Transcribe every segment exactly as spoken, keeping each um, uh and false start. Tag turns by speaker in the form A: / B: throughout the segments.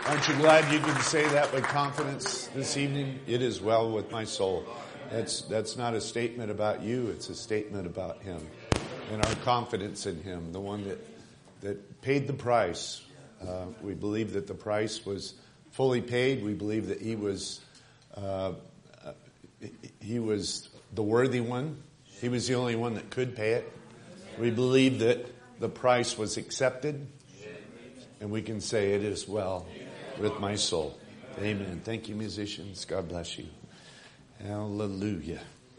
A: Aren't you glad you can say that with confidence this evening? It is well with my soul. That's that's not a statement about you. It's a statement about Him and our confidence in Him, the one that that paid the price. Uh, we believe that the price was fully paid. We believe that He was uh, He was the worthy one. He was the only one that could pay it. We believe that the price was accepted, and we can say it is well with my soul. Amen. Thank you, musicians. God bless you. Hallelujah.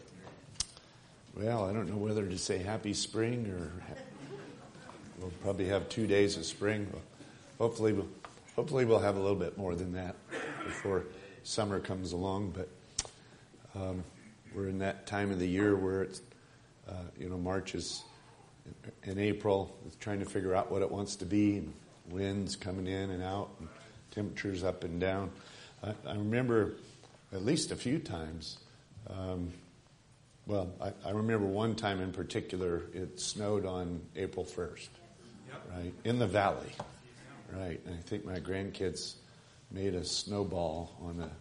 A: Well, I don't know whether to say happy spring or we'll probably have two days of spring. Hopefully, we'll, hopefully we'll have a little bit more than that before summer comes along. But um, we're in that time of the year where it's, uh, you know, March is in April. It's trying to figure out what it wants to be. And winds coming in and out. And temperatures up and down. I, I remember at least a few times. Um, well, I, I remember one time in particular, it snowed on April first, yep. Right, in the valley, right. And I think my grandkids made a snowball on a,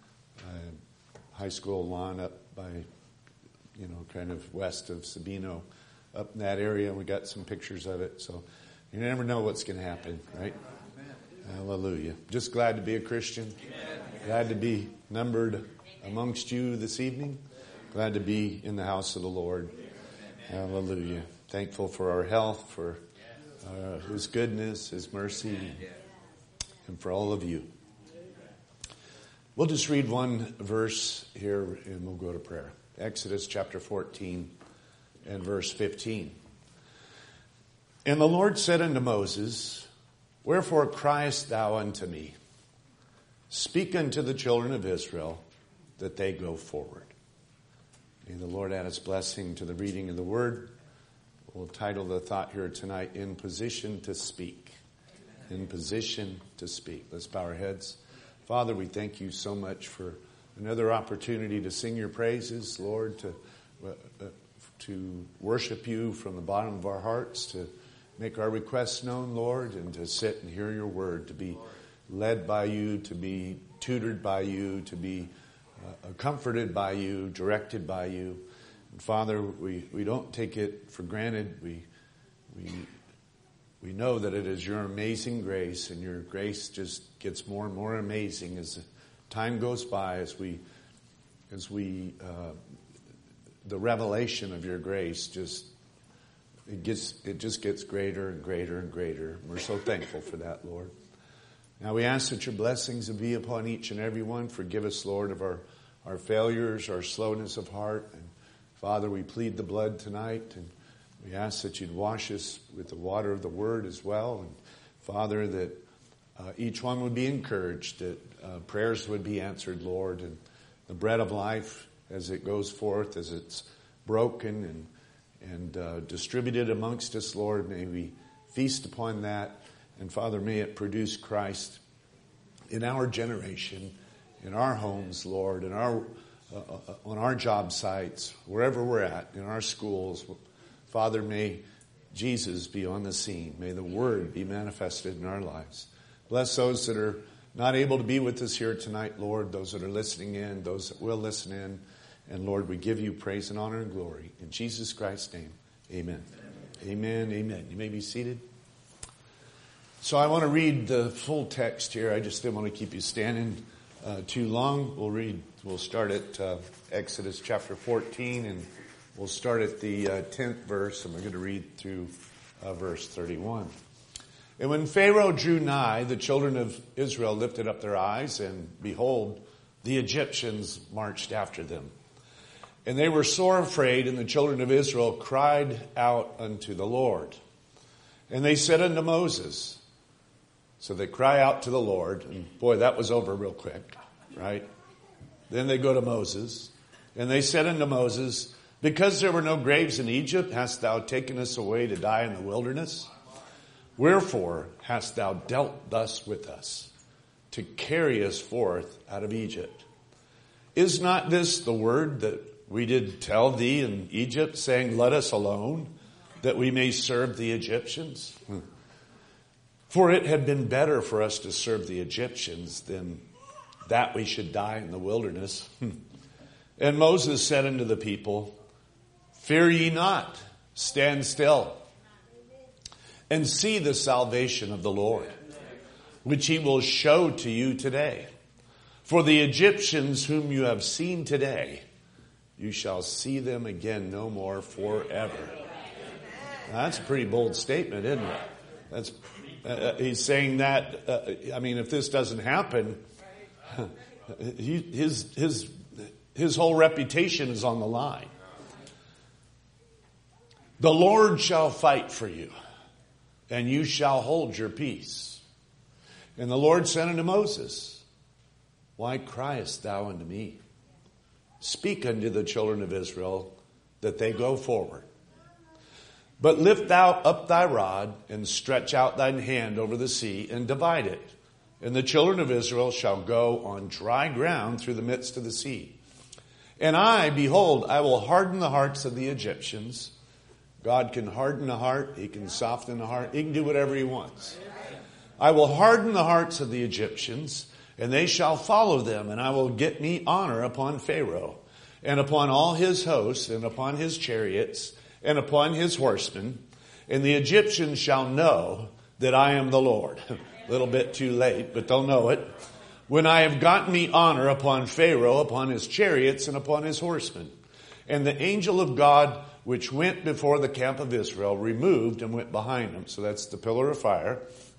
A: a high school lawn up by, you know, kind of west of Sabino, up in that area. And we got some pictures of it. So you never know what's going to happen, right? Hallelujah. Just glad to be a Christian. Glad to be numbered amongst you this evening. Glad to be in the house of the Lord. Hallelujah. Thankful for our health, for uh, His goodness, His mercy, and for all of you. We'll just read one verse here and we'll go to prayer. Exodus chapter fourteen and verse fifteen. And the Lord said unto Moses, Wherefore criest thou unto me? Speak unto the children of Israel that they go forward. May the Lord add His blessing to the reading of the word. We'll title the thought here tonight, In Position to Speak. In Position to Speak. Let's bow our heads. Father, we thank you so much for another opportunity to sing your praises, Lord, to, uh, to worship you from the bottom of our hearts, to make our requests known, Lord, and to sit and hear your word, to be led by you, to be tutored by you, to be uh, comforted by you, directed by you. And Father, we, we don't take it for granted. We, we, we know that it is your amazing grace, and your grace just gets more and more amazing as time goes by, as we, as we, uh, the revelation of your grace just It gets, it just gets greater and greater and greater. We're so thankful for that, Lord. Now we ask that your blessings will be upon each and every one. Forgive us, Lord, of our, our failures, our slowness of heart. And Father, we plead the blood tonight, and we ask that you'd wash us with the water of the word as well. And Father, that uh, each one would be encouraged, that uh, prayers would be answered, Lord, and the bread of life as it goes forth, as it's broken and and uh, distributed amongst us, Lord. May we feast upon that. And Father, may it produce Christ in our generation, in our homes, Lord, in our uh, on our job sites, wherever we're at, in our schools. Father, may Jesus be on the scene. May the Word be manifested in our lives. Bless those that are not able to be with us here tonight, Lord, those that are listening in, those that will listen in. And Lord, we give you praise and honor and glory. In Jesus Christ's name, amen. Amen, amen. amen. You may be seated. So I want to read the full text here. I just didn't want to keep you standing uh, too long. We'll read, we'll start at uh, Exodus chapter fourteen, and we'll start at the uh, tenth verse, and we're going to read through uh, verse thirty-one. And when Pharaoh drew nigh, the children of Israel lifted up their eyes, and behold, the Egyptians marched after them. And they were sore afraid, and the children of Israel cried out unto the Lord. And they said unto Moses, so they cry out to the Lord, and boy, that was over real quick, right? Then they go to Moses, and they said unto Moses, because there were no graves in Egypt, hast thou taken us away to die in the wilderness? Wherefore hast thou dealt thus with us, to carry us forth out of Egypt? Is not this the word that we did tell thee in Egypt, saying, let us alone, that we may serve the Egyptians? For it had been better for us to serve the Egyptians than that we should die in the wilderness. And Moses said unto the people, Fear ye not, stand still, and see the salvation of the Lord, which he will show to you today. For the Egyptians whom you have seen today, you shall see them again no more forever. Now, that's a pretty bold statement, isn't it? That's uh, he's saying that. Uh, I mean, if this doesn't happen, he, his his his whole reputation is on the line. The Lord shall fight for you, and you shall hold your peace. And the Lord said unto Moses, Why criest thou unto me? Speak unto the children of Israel that they go forward. But lift thou up thy rod, and stretch out thine hand over the sea, and divide it. And the children of Israel shall go on dry ground through the midst of the sea. And I, behold, I will harden the hearts of the Egyptians. God can harden the heart. He can soften the heart. He can do whatever he wants. I will harden the hearts of the Egyptians, and they shall follow them. And I will get me honor upon Pharaoh, and upon all his hosts, and upon his chariots, and upon his horsemen, and the Egyptians shall know that I am the Lord. A little bit too late, but they'll know it. When I have gotten me honor upon Pharaoh, upon his chariots, and upon his horsemen. And the angel of God, which went before the camp of Israel, removed and went behind them. So that's the pillar of fire.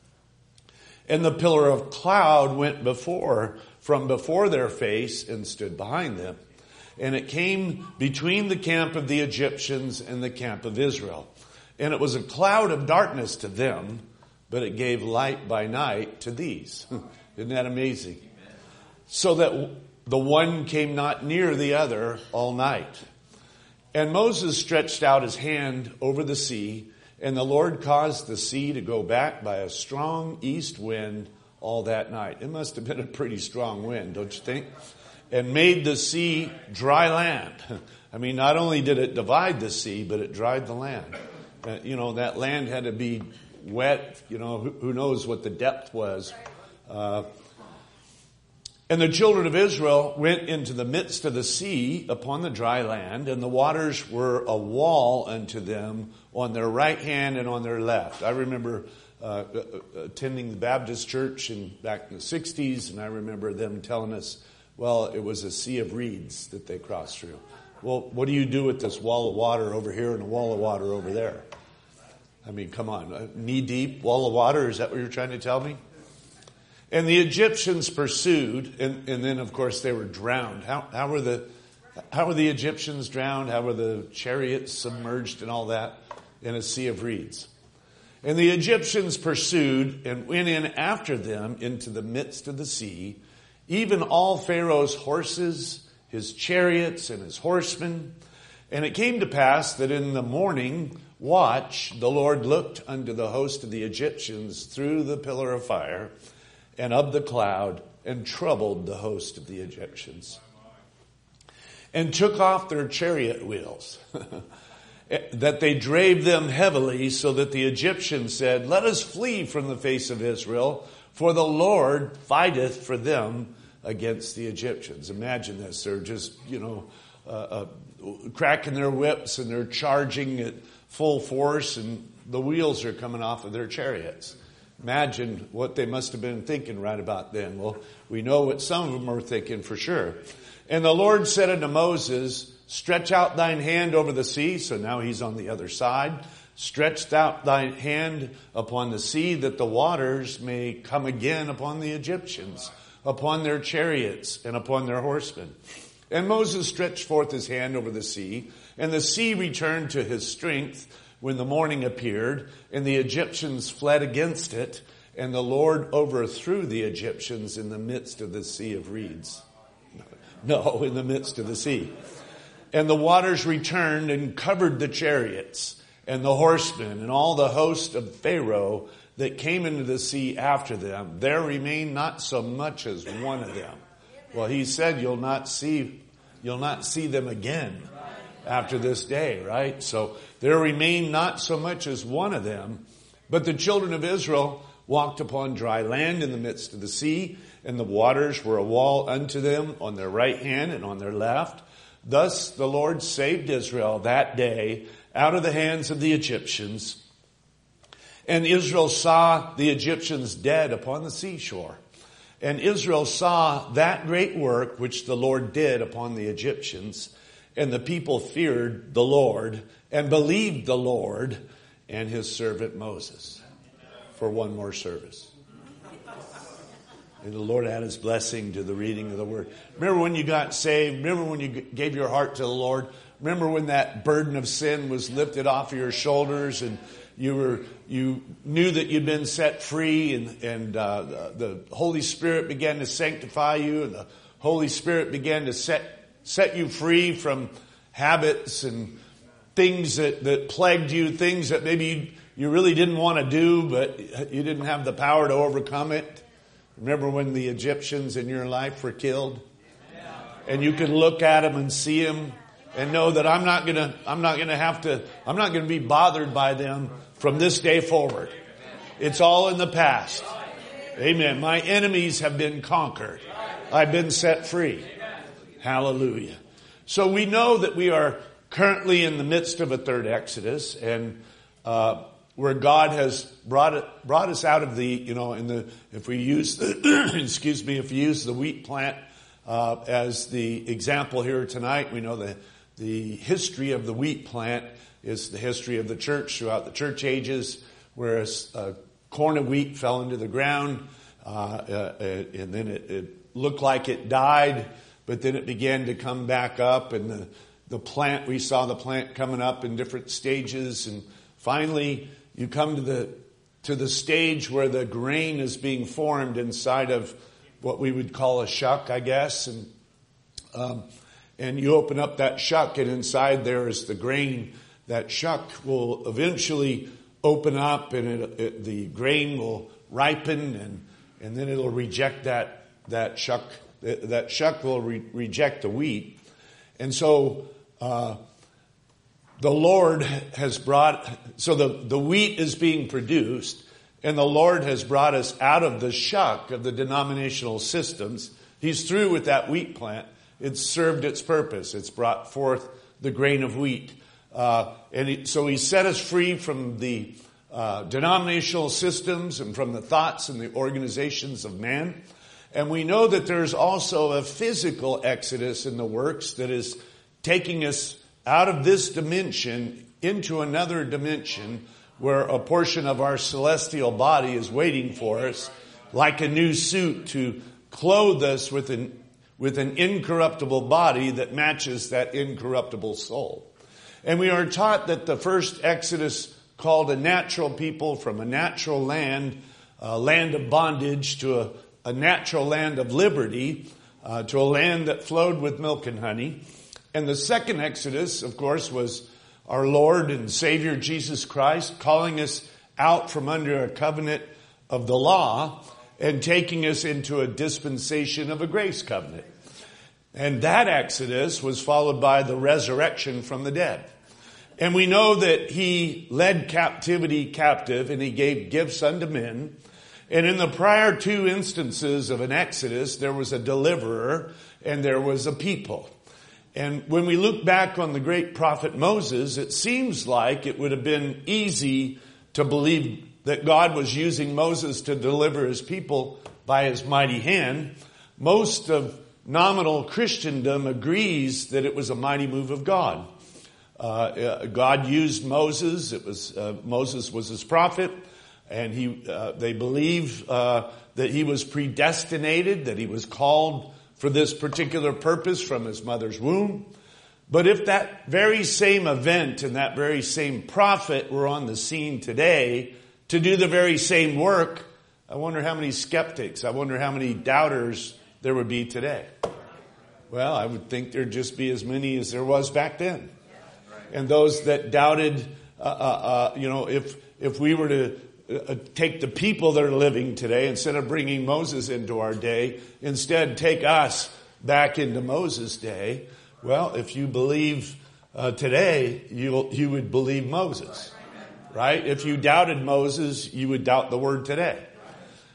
A: And the pillar of cloud went before, from before their face, and stood behind them. And it came between the camp of the Egyptians and the camp of Israel. And it was a cloud of darkness to them, but it gave light by night to these. Isn't that amazing? So that the one came not near the other all night. And Moses stretched out his hand over the sea, and the Lord caused the sea to go back by a strong east wind all that night. It must have been a pretty strong wind, don't you think? And made the sea dry land. I mean, not only did it divide the sea, but it dried the land. Uh, you know, that land had to be wet. You know, who, who knows what the depth was. Uh, and the children of Israel went into the midst of the sea upon the dry land, and the waters were a wall unto them on their right hand and on their left. I remember uh, attending the Baptist church in, back in the sixties, and I remember them telling us, well, it was a sea of reeds that they crossed through. Well, what do you do with this wall of water over here and a wall of water over there? I mean, come on, knee deep wall of water, is that what you're trying to tell me? And the Egyptians pursued, and, and then of course they were drowned. How, how were the, how were the Egyptians drowned? How were the chariots submerged and all that? In a sea of reeds. And the Egyptians pursued and went in after them into the midst of the sea, even all Pharaoh's horses, his chariots, and his horsemen. And it came to pass that in the morning watch, the Lord looked unto the host of the Egyptians through the pillar of fire and of the cloud, and troubled the host of the Egyptians, and took off their chariot wheels, that they drave them heavily, so that the Egyptians said, Let us flee from the face of Israel, for the Lord fighteth for them against the Egyptians. Imagine this. They're just, you know, uh, uh, cracking their whips, and they're charging at full force, and the wheels are coming off of their chariots. Imagine what they must have been thinking right about then. Well, we know what some of them are thinking for sure. And the Lord said unto Moses, Stretch out thine hand over the sea. So now he's on the other side. Stretch out thine hand upon the sea, that the waters may come again upon the Egyptians, upon their chariots, and upon their horsemen. And Moses stretched forth his hand over the sea, and the sea returned to his strength when the morning appeared, and the Egyptians fled against it, and the Lord overthrew the Egyptians in the midst of the sea of reeds. No, in the midst of the sea. And the waters returned and covered the chariots and the horsemen and all the host of Pharaoh that came into the sea after them. There remained not so much as one of them. Well, he said you'll not see, you'll not see them again after this day, right? So there remained not so much as one of them, but the children of Israel walked upon dry land in the midst of the sea, and the waters were a wall unto them on their right hand and on their left. Thus the Lord saved Israel that day out of the hands of the Egyptians. And Israel saw the Egyptians dead upon the seashore. And Israel saw that great work which the Lord did upon the Egyptians. And the people feared the Lord and believed the Lord and his servant Moses. For one more service. And the Lord add his blessing to the reading of the word. Remember when you got saved? Remember when you gave your heart to the Lord? Remember when that burden of sin was lifted off of your shoulders and you were you knew that you'd been set free, and, and uh, the, the Holy Spirit began to sanctify you, and the Holy Spirit began to set set you free from habits and things that, that plagued you, things that maybe you, you really didn't want to do, but you didn't have the power to overcome it. Remember when the Egyptians in your life were killed? And you could look at them and see them and know that I'm not gonna, I'm not gonna have to, I'm not gonna be bothered by them from this day forward. It's all in the past. Amen. My enemies have been conquered. I've been set free. Hallelujah. So we know that we are currently in the midst of a third Exodus, and uh, where God has brought it, brought us out of the, you know, in the, if we use the, excuse me, if we use the wheat plant uh, as the example here tonight, we know that the history of the wheat plant is the history of the church throughout the church ages, whereas a corn of wheat fell into the ground, uh, uh, and then it, it looked like it died, but then it began to come back up, and the, the plant, we saw the plant coming up in different stages, and finally you come to the to the stage where the grain is being formed inside of what we would call a shuck, I guess, and um, and you open up that shuck, and inside there is the grain. That shuck will eventually open up, and it, it, the grain will ripen, and and then it'll reject that that shuck. That shuck will re- reject the wheat, and so. Uh, The Lord has brought, so the, the wheat is being produced, and the Lord has brought us out of the shuck of the denominational systems. He's through with that wheat plant. It's served its purpose. It's brought forth the grain of wheat. Uh, and he, so he set us free from the uh, denominational systems and from the thoughts and the organizations of man. And we know that there's also a physical exodus in the works that is taking us out of this dimension into another dimension where a portion of our celestial body is waiting for us like a new suit to clothe us with an, with an incorruptible body that matches that incorruptible soul. And we are taught that the first Exodus called a natural people from a natural land, a land of bondage, to a, a natural land of liberty, uh, to a land that flowed with milk and honey. And the second Exodus, of course, was our Lord and Savior Jesus Christ calling us out from under a covenant of the law and taking us into a dispensation of a grace covenant. And that Exodus was followed by the resurrection from the dead. And we know that he led captivity captive, and he gave gifts unto men. And in the prior two instances of an Exodus, there was a deliverer and there was a people. And when we look back on the great prophet Moses, it seems like it would have been easy to believe that God was using Moses to deliver his people by his mighty hand. Most of nominal Christendom agrees that it was a mighty move of God. Uh, God used Moses. It was uh, Moses was his prophet, and he uh, they believe uh, that he was predestinated, that he was called for this particular purpose from his mother's womb. But if that very same event and that very same prophet were on the scene today to do the very same work, I wonder how many skeptics, I wonder how many doubters there would be today. Well, I would think there'd just be as many as there was back then. And those that doubted, uh, uh, uh, you know, if if we were to Uh, take the people that are living today, instead of bringing Moses into our day, instead take us back into Moses' day. Well, if you believe uh, today, you you would believe Moses, right? If you doubted Moses, you would doubt the word today.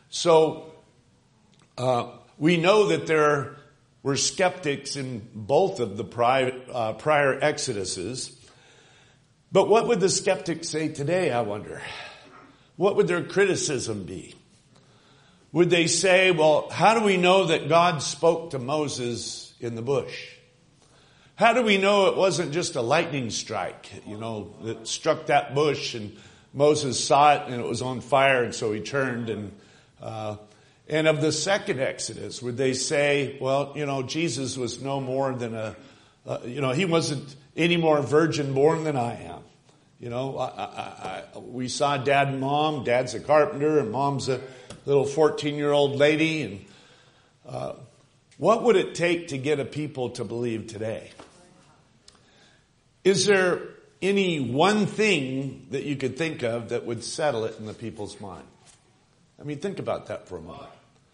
A: So uh, we know that there were skeptics in both of the prior, uh, prior Exoduses. But what would the skeptics say today, I wonder? What would their criticism be? Would they say, well, how do we know that God spoke to Moses in the bush? How do we know it wasn't just a lightning strike, you know, that struck that bush and Moses saw it and it was on fire and so he turned? And uh, and of the second Exodus, would they say, well, you know, Jesus was no more than a, uh, you know, he wasn't any more virgin born than I am. You know, I, I, I, we saw Dad and Mom. Dad's a carpenter and Mom's a little fourteen-year-old lady. And uh, what would it take to get a people to believe today? Is there any one thing that you could think of that would settle it in the people's mind? I mean, think about that for a moment.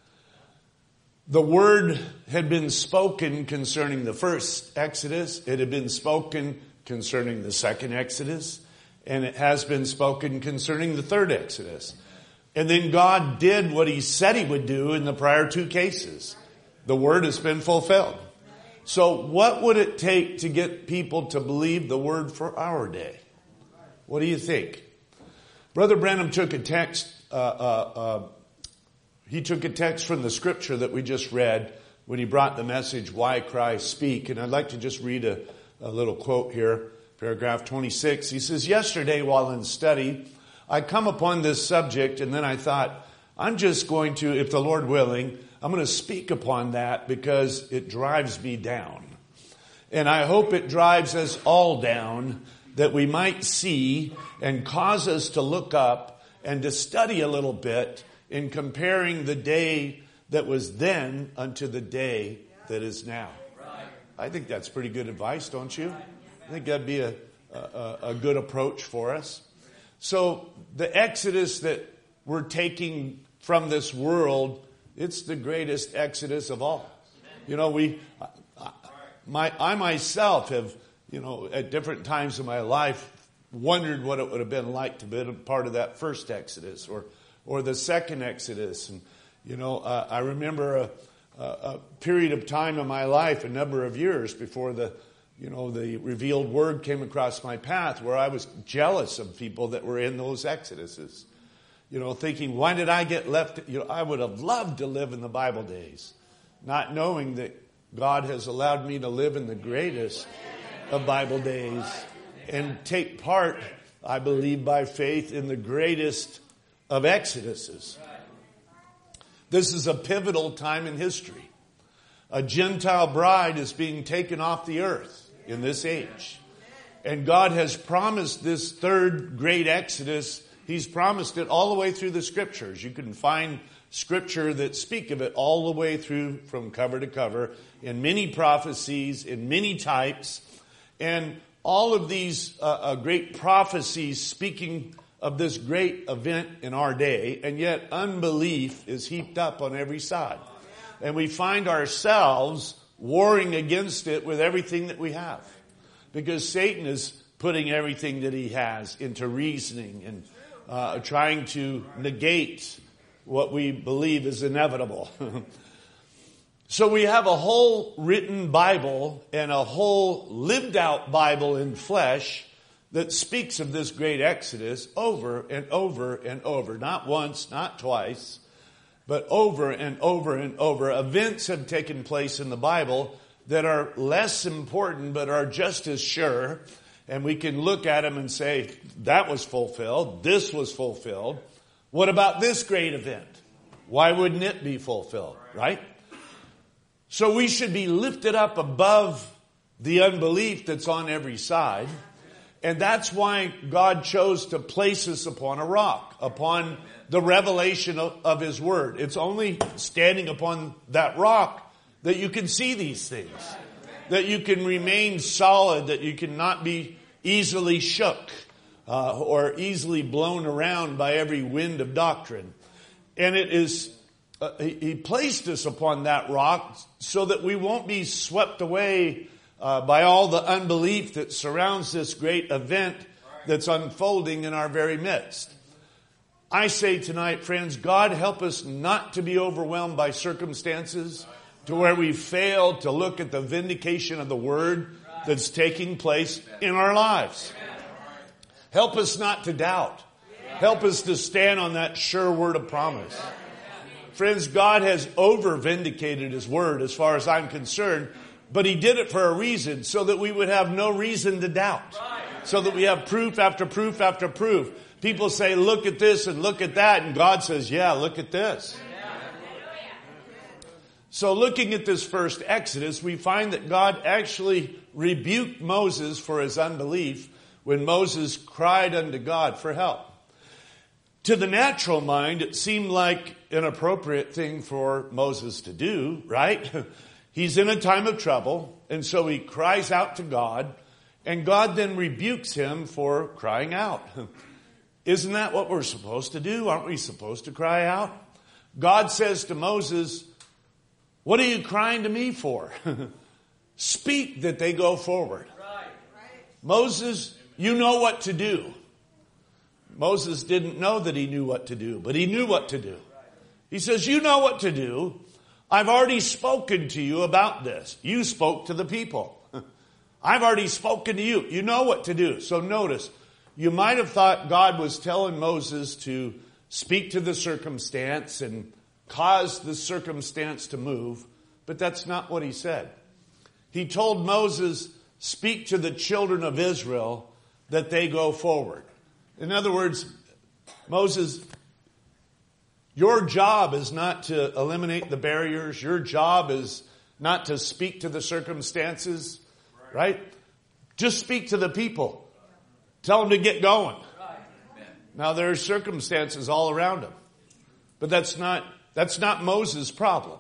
A: The word had been spoken concerning the first Exodus. It had been spoken concerning the second Exodus. And it has been spoken concerning the third Exodus. And then God did what he said he would do in the prior two cases. The word has been fulfilled. So what would it take to get people to believe the word for our day? What do you think? Brother Branham took a text, uh, uh, uh, he took a text from the scripture that we just read when he brought the message, Why Christ Speak. And I'd like to just read a, a little quote here, paragraph twenty-six. He says, yesterday while in study, I come upon this subject and then I thought, I'm just going to, if the Lord willing, I'm going to speak upon that because it drives me down. And I hope it drives us all down that we might see and cause us to look up and to study a little bit in comparing the day that was then unto the day that is now. I think that's pretty good advice, don't you? I think that'd be a, a, a good approach for us. So the Exodus that we're taking from this world, it's the greatest Exodus of all. You know, we, I, my, I myself have, you know, at different times in my life wondered what it would have been like to be a part of that first Exodus or, or the second Exodus. And, you know, uh, I remember a, a, a period of time in my life, a number of years before the, you know, the revealed word came across my path where I was jealous of people that were in those Exoduses. You know, thinking, why did I get left? You know, I would have loved to live in the Bible days, not knowing that God has allowed me to live in the greatest of Bible days and take part, I believe, by faith in the greatest of Exoduses. This is a pivotal time in history. A Gentile bride is being taken off the earth in this age. And God has promised this third great Exodus. He's promised it all the way through the scriptures. You can find scripture that speak of it all the way through from cover to cover in many prophecies, in many types. And all of these uh, uh, great prophecies speaking of this great event in our day. And yet unbelief is heaped up on every side. And we find ourselves warring against it with everything that we have. Because Satan is putting everything that he has into reasoning and uh, trying to negate what we believe is inevitable. So we have a whole written Bible and a whole lived out Bible in flesh that speaks of this great Exodus over and over and over. Not once, not twice, but over and over and over. Events have taken place in the Bible that are less important but are just as sure. And we can look at them and say, that was fulfilled. This was fulfilled. What about this great event? Why wouldn't it be fulfilled, right? So we should be lifted up above the unbelief that's on every side. And that's why God chose to place us upon a rock, upon the revelation of, of His Word. It's only standing upon that rock that you can see these things, that you can remain solid, that you cannot be easily shook uh, or easily blown around by every wind of doctrine. And it is, uh, he, he placed us upon that rock so that we won't be swept away uh, by all the unbelief that surrounds this great event that's unfolding in our very midst. I say tonight, friends, God help us not to be overwhelmed by circumstances to where we fail to look at the vindication of the word that's taking place in our lives. Help us not to doubt. Help us to stand on that sure word of promise. Friends, God has over-vindicated His word as far as I'm concerned, but He did it for a reason, so that we would have no reason to doubt. So that we have proof after proof after proof. People say, look at this and look at that, and God says, yeah, look at this. So looking at this first Exodus, we find that God actually rebuked Moses for his unbelief when Moses cried unto God for help. To the natural mind, it seemed like an appropriate thing for Moses to do, right? He's in a time of trouble, and so he cries out to God, and God then rebukes him for crying out. Isn't that what we're supposed to do? Aren't we supposed to cry out? God says to Moses, what are you crying to me for? Speak that they go forward. Right. Moses, you know what to do. Moses didn't know that he knew what to do, but he knew what to do. He says, you know what to do. I've already spoken to you about this. You spoke to the people. I've already spoken to you. You know what to do. So notice, you might have thought God was telling Moses to speak to the circumstance and cause the circumstance to move, but that's not what he said. He told Moses, speak to the children of Israel that they go forward. In other words, Moses, your job is not to eliminate the barriers. Your job is not to speak to the circumstances, right? Just speak to the people. Tell them to get going. Now there are circumstances all around them, but that's not that's not Moses' problem.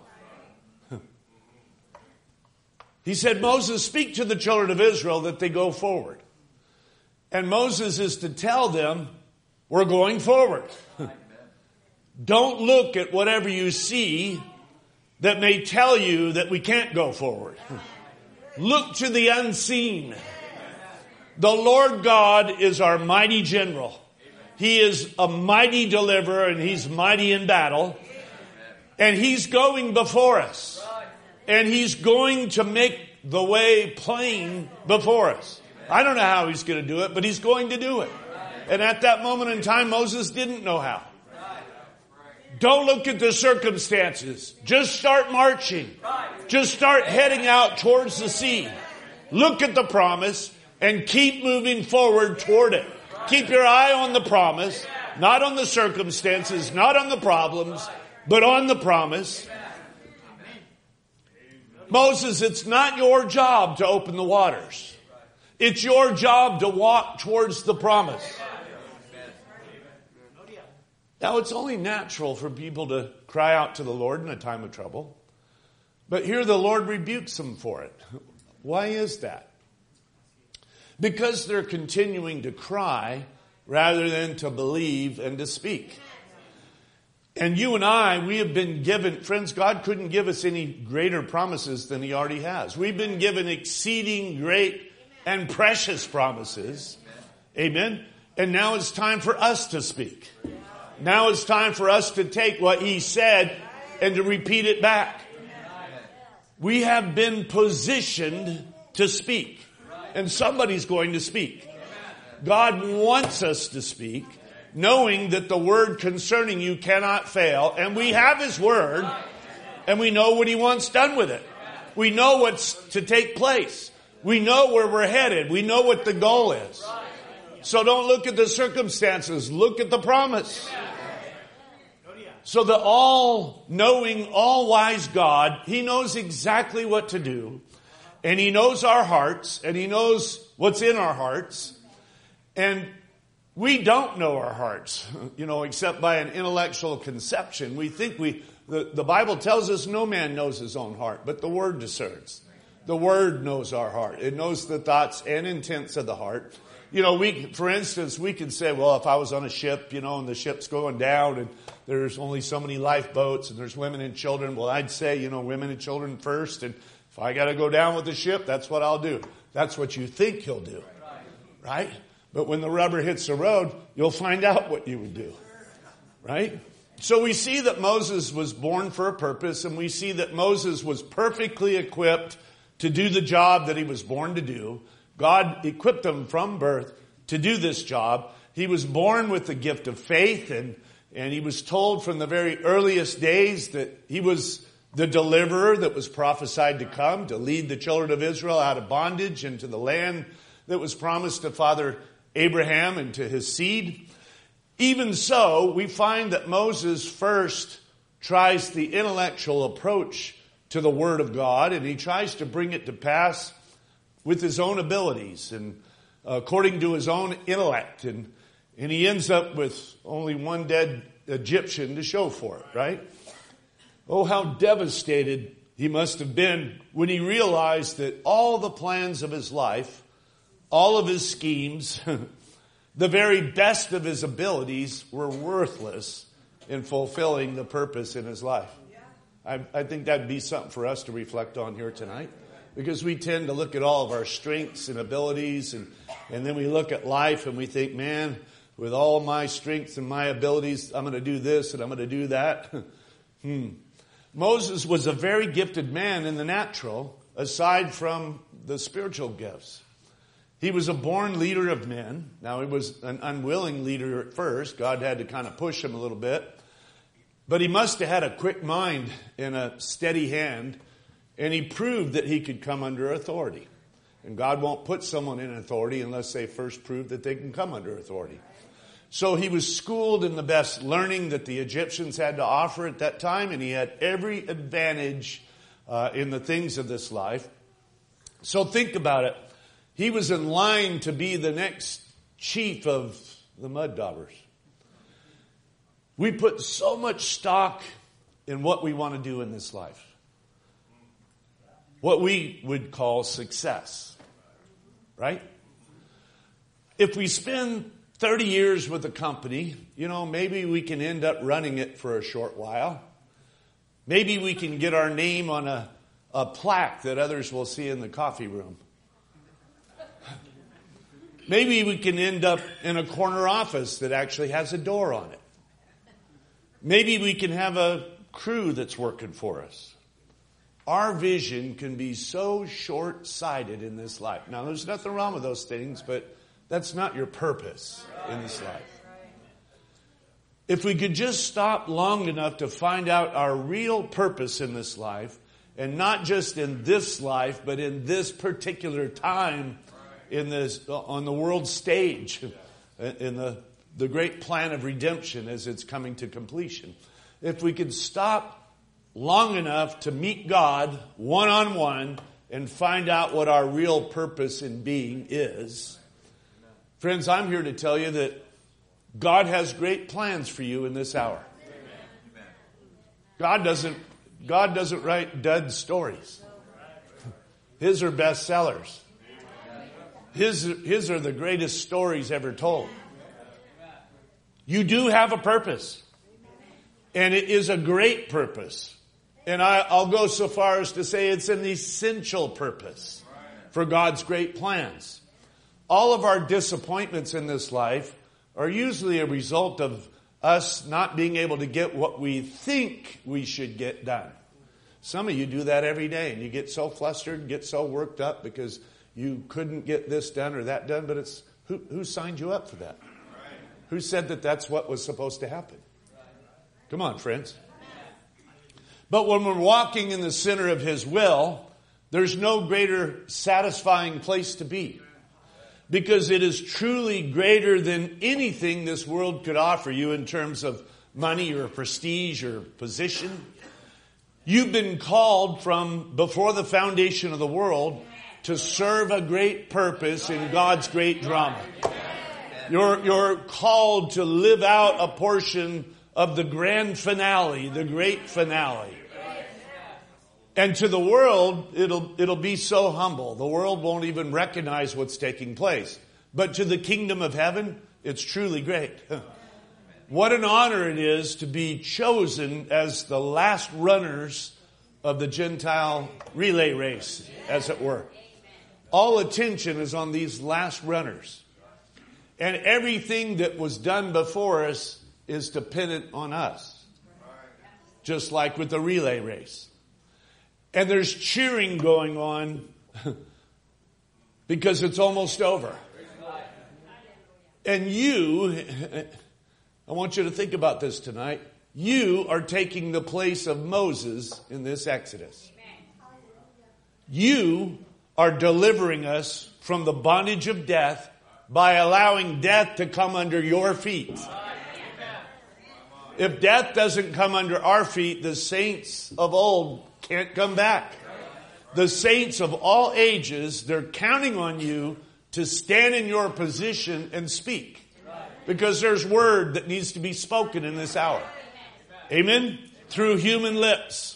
A: He said, Moses, speak to the children of Israel that they go forward. And Moses is to tell them, we're going forward. Don't look at whatever you see that may tell you that we can't go forward. Look to the unseen. The Lord God is our mighty general. He is a mighty deliverer, and He's mighty in battle. And He's going before us. And He's going to make the way plain before us. I don't know how He's going to do it, but He's going to do it. And at that moment in time, Moses didn't know how. Don't look at the circumstances. Just start marching. Just start heading out towards the sea. Look at the promise and keep moving forward toward it. Keep your eye on the promise, not on the circumstances, not on the problems, but on the promise. Moses, it's not your job to open the waters. It's your job to walk towards the promise. Now, it's only natural for people to cry out to the Lord in a time of trouble. But here the Lord rebukes them for it. Why is that? Because they're continuing to cry rather than to believe and to speak. And you and I, we have been given, friends, God couldn't give us any greater promises than He already has. We've been given exceeding great and precious promises. Amen. And now it's time for us to speak. Now it's time for us to take what He said and to repeat it back. We have been positioned to speak. And somebody's going to speak. God wants us to speak, knowing that the word concerning you cannot fail. And we have His word, and we know what He wants done with it. We know what's to take place. We know where we're headed. We know what the goal is. So don't look at the circumstances. Look at the promise. So the all-knowing, all-wise God, He knows exactly what to do. And He knows our hearts, and He knows what's in our hearts. And we don't know our hearts, you know, except by an intellectual conception. We think we, the, the Bible tells us no man knows his own heart, but the Word discerns. The Word knows our heart. It knows the thoughts and intents of the heart. You know, we, for instance, we could say, well, if I was on a ship, you know, and the ship's going down and there's only so many lifeboats and there's women and children, well, I'd say, you know, women and children first. And if I got to go down with the ship, that's what I'll do. That's what you think He'll do. Right? But when the rubber hits the road, you'll find out what you would do. Right? So we see that Moses was born for a purpose, and we see that Moses was perfectly equipped to do the job that he was born to do. God equipped him from birth to do this job. He was born with the gift of faith, and, and he was told from the very earliest days that he was the deliverer that was prophesied to come, to lead the children of Israel out of bondage into the land that was promised to Father Abraham and to his seed. Even so, we find that Moses first tries the intellectual approach to the Word of God, and he tries to bring it to pass with his own abilities and according to his own intellect. And, and he ends up with only one dead Egyptian to show for it, right? Oh, how devastated he must have been when he realized that all the plans of his life, all of his schemes, the very best of his abilities were worthless in fulfilling the purpose in his life. I, I think that'd be something for us to reflect on here tonight, because we tend to look at all of our strengths and abilities, and, and then we look at life and we think, man, with all my strengths and my abilities, I'm going to do this and I'm going to do that. hmm. Moses was a very gifted man in the natural, aside from the spiritual gifts. He was a born leader of men. Now, he was an unwilling leader at first. God had to kind of push him a little bit. But he must have had a quick mind and a steady hand, and he proved that he could come under authority. And God won't put someone in authority unless they first prove that they can come under authority. So he was schooled in the best learning that the Egyptians had to offer at that time, and he had every advantage uh, in the things of this life. So think about it. He was in line to be the next chief of the mud daubers. We put so much stock in what we want to do in this life. What we would call success. Right? If we spend thirty years with a company, you know, maybe we can end up running it for a short while. Maybe we can get our name on a, a plaque that others will see in the coffee room. Maybe we can end up in a corner office that actually has a door on it. Maybe we can have a crew that's working for us. Our vision can be so short-sighted in this life. Now, there's nothing wrong with those things, but that's not your purpose in this life. If we could just stop long enough to find out our real purpose in this life, and not just in this life, but in this particular time in this, on the world stage, in the, the great plan of redemption as it's coming to completion. If we could stop long enough to meet God one-on-one and find out what our real purpose in being is. Friends, I'm here to tell you that God has great plans for you in this hour. God doesn't, God doesn't write dud stories. His are bestsellers. His, his are the greatest stories ever told. You do have a purpose. And it is a great purpose. And I, I'll go so far as to say it's an essential purpose for God's great plans. All of our disappointments in this life are usually a result of us not being able to get what we think we should get done. Some of you do that every day, and you get so flustered and get so worked up because you couldn't get this done or that done, but it's who, who signed you up for that? Who said that that's what was supposed to happen? Come on, friends. But when we're walking in the center of His will, there's no greater satisfying place to be. Because it is truly greater than anything this world could offer you in terms of money or prestige or position. You've been called from before the foundation of the world to serve a great purpose in God's great drama. You're, you're called to live out a portion of the grand finale, the great finale. And to the world, it'll, it'll be so humble. The world won't even recognize what's taking place. But to the kingdom of heaven, it's truly great. What an honor it is to be chosen as the last runners of the Gentile relay race, as it were. All attention is on these last runners. And everything that was done before us is dependent on us. Just like with the relay race. And there's cheering going on because it's almost over. And you, I want you to think about this tonight. You are taking the place of Moses in this Exodus. You are delivering us from the bondage of death by allowing death to come under your feet. If death doesn't come under our feet, the saints of old can't come back. The saints of all ages, they're counting on you to stand in your position and speak. Because there's word that needs to be spoken in this hour. Amen? Through human lips.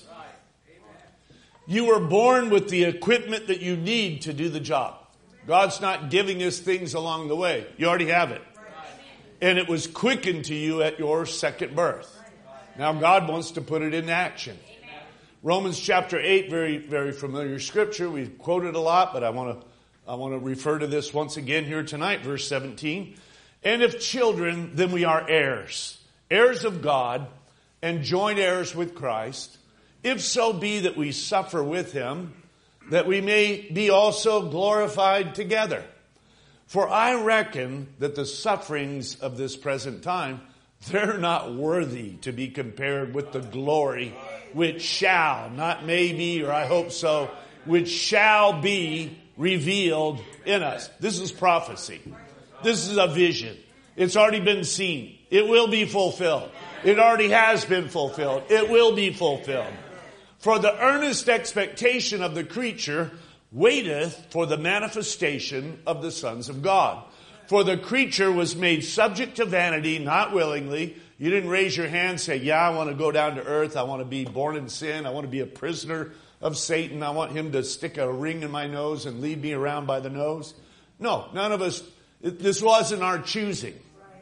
A: You were born with the equipment that you need to do the job. God's not giving us things along the way. You already have it. And it was quickened to you at your second birth. Now God wants to put it into action. Romans chapter eight, very, very familiar scripture. We've quoted a lot, but I want to, I want to refer to this once again here tonight, verse seventeen. And if children, then we are heirs, heirs of God, and joint heirs with Christ, if so be that we suffer with him, that we may be also glorified together. For I reckon that the sufferings of this present time, they're not worthy to be compared with the glory which shall, not maybe or I hope so, which shall be revealed in us. This is prophecy. This is a vision. It's already been seen. It will be fulfilled. It already has been fulfilled. It will be fulfilled. For the earnest expectation of the creature waiteth for the manifestation of the sons of God. For the creature was made subject to vanity, not willingly. You didn't raise your hand and say, yeah, I want to go down to earth. I want to be born in sin. I want to be a prisoner of Satan. I want him to stick a ring in my nose and lead me around by the nose. No, none of us. This wasn't our choosing.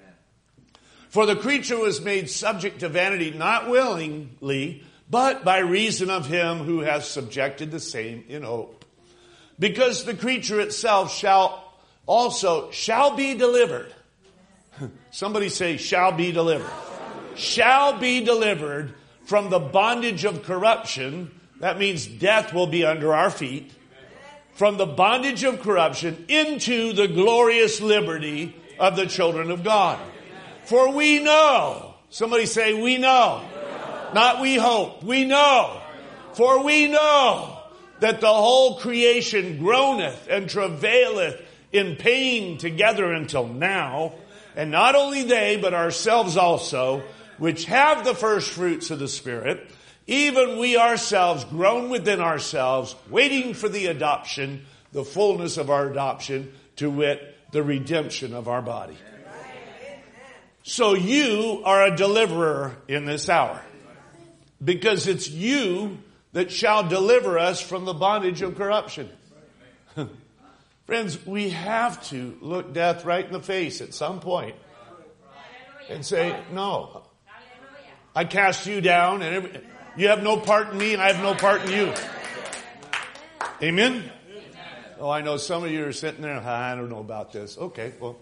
A: For the creature was made subject to vanity, not willingly, but by reason of him who has subjected the same in hope. Because the creature itself shall also shall be delivered. Somebody say, shall be delivered. Shall be delivered from the bondage of corruption. That means death will be under our feet. From the bondage of corruption into the glorious liberty of the children of God. For we know. Somebody say, we know. Not we hope. We know. For we know that the whole creation groaneth and travaileth in pain together until now. And not only they, but ourselves also, which have the first fruits of the Spirit, even we ourselves groan within ourselves, waiting for the adoption, the fullness of our adoption, to wit, the redemption of our body. So you are a deliverer in this hour. Because it's you that shall deliver us from the bondage of corruption. Friends, we have to look death right in the face at some point and say, no, I cast you down and every, you have no part in me and I have no part in you. Amen? Oh, I know some of you are sitting there, I don't know about this. Okay, well,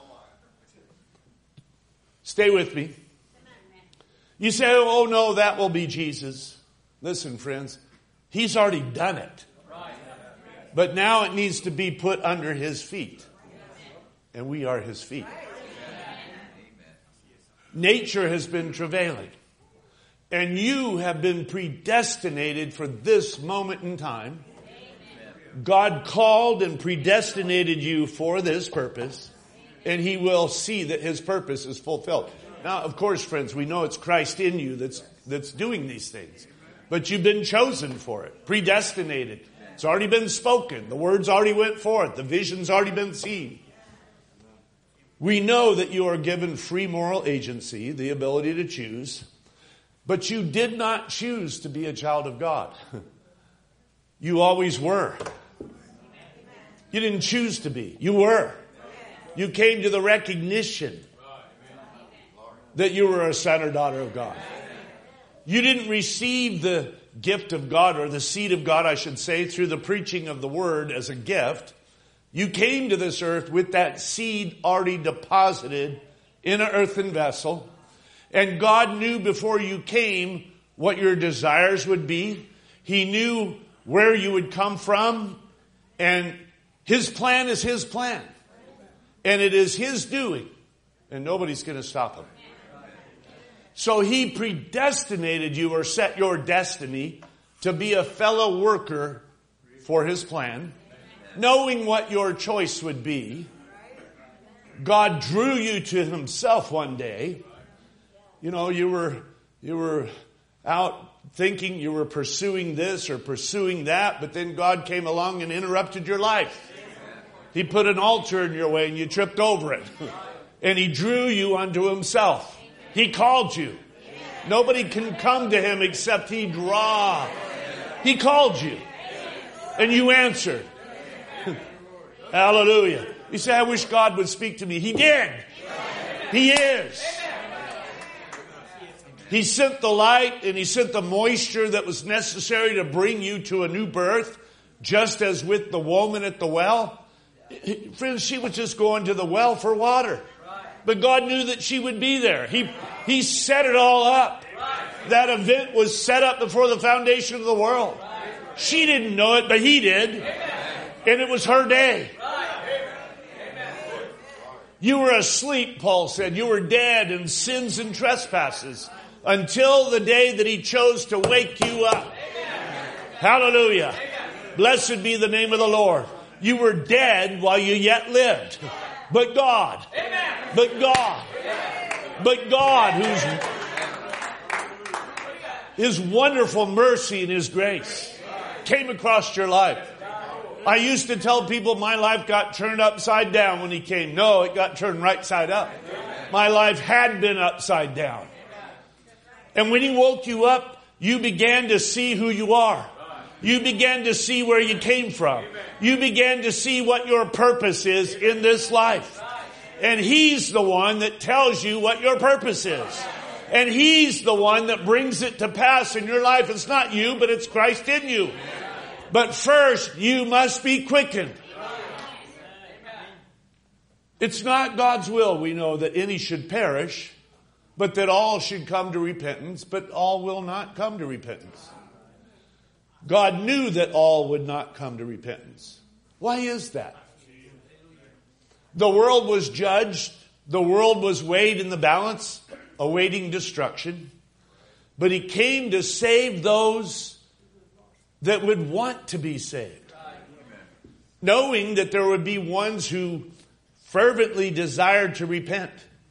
A: stay with me. You say, oh no, that will be Jesus. Listen, friends, he's already done it. But now it needs to be put under his feet. And we are his feet. Nature has been travailing. And you have been predestinated for this moment in time. God called and predestinated you for this purpose. And he will see that his purpose is fulfilled. Now, of course, friends, we know it's Christ in you that's, that's doing these things. But you've been chosen for it. Predestinated. It's already been spoken. The words already went forth. The vision's already been seen. We know that you are given free moral agency, the ability to choose. But you did not choose to be a child of God. You always were. You didn't choose to be. You were. You came to the recognition that you were a son or daughter of God. You didn't receive the gift of God, or the seed of God, I should say, through the preaching of the word as a gift. You came to this earth with that seed already deposited in an earthen vessel. And God knew before you came what your desires would be. He knew where you would come from. And His plan is His plan. And it is His doing. And nobody's going to stop Him. So He predestinated you, or set your destiny to be a fellow worker for His plan, knowing what your choice would be. God drew you to Himself one day. You know, you were you were out thinking you were pursuing this or pursuing that, but then God came along and interrupted your life. He put an altar in your way and you tripped over it. And He drew you unto Himself. He called you. Nobody can come to Him except He draw. He called you. And you answered. Hallelujah. You say, I wish God would speak to me. He did. He is. He sent the light and He sent the moisture that was necessary to bring you to a new birth, just as with the woman at the well. Friends, she was just going to the well for water. But God knew that she would be there. He, he set it all up. That event was set up before the foundation of the world. She didn't know it, but He did. And it was her day. You were asleep, Paul said. You were dead in sins and trespasses until the day that He chose to wake you up. Hallelujah. Blessed be the name of the Lord. You were dead while you yet lived. But God, but God, but God, whose His wonderful mercy and His grace came across your life. I used to tell people my life got turned upside down when He came. No, it got turned right side up. My life had been upside down. And when He woke you up, you began to see who you are. You began to see where you came from. You began to see what your purpose is in this life. And He's the one that tells you what your purpose is. And He's the one that brings it to pass in your life. It's not you, but it's Christ in you. But first, you must be quickened. It's not God's will, we know, that any should perish, but that all should come to repentance, but all will not come to repentance. God knew that all would not come to repentance. Why is that? The world was judged. The world was weighed in the balance, awaiting destruction. But He came to save those that would want to be saved. Knowing that there would be ones who fervently desired to repent.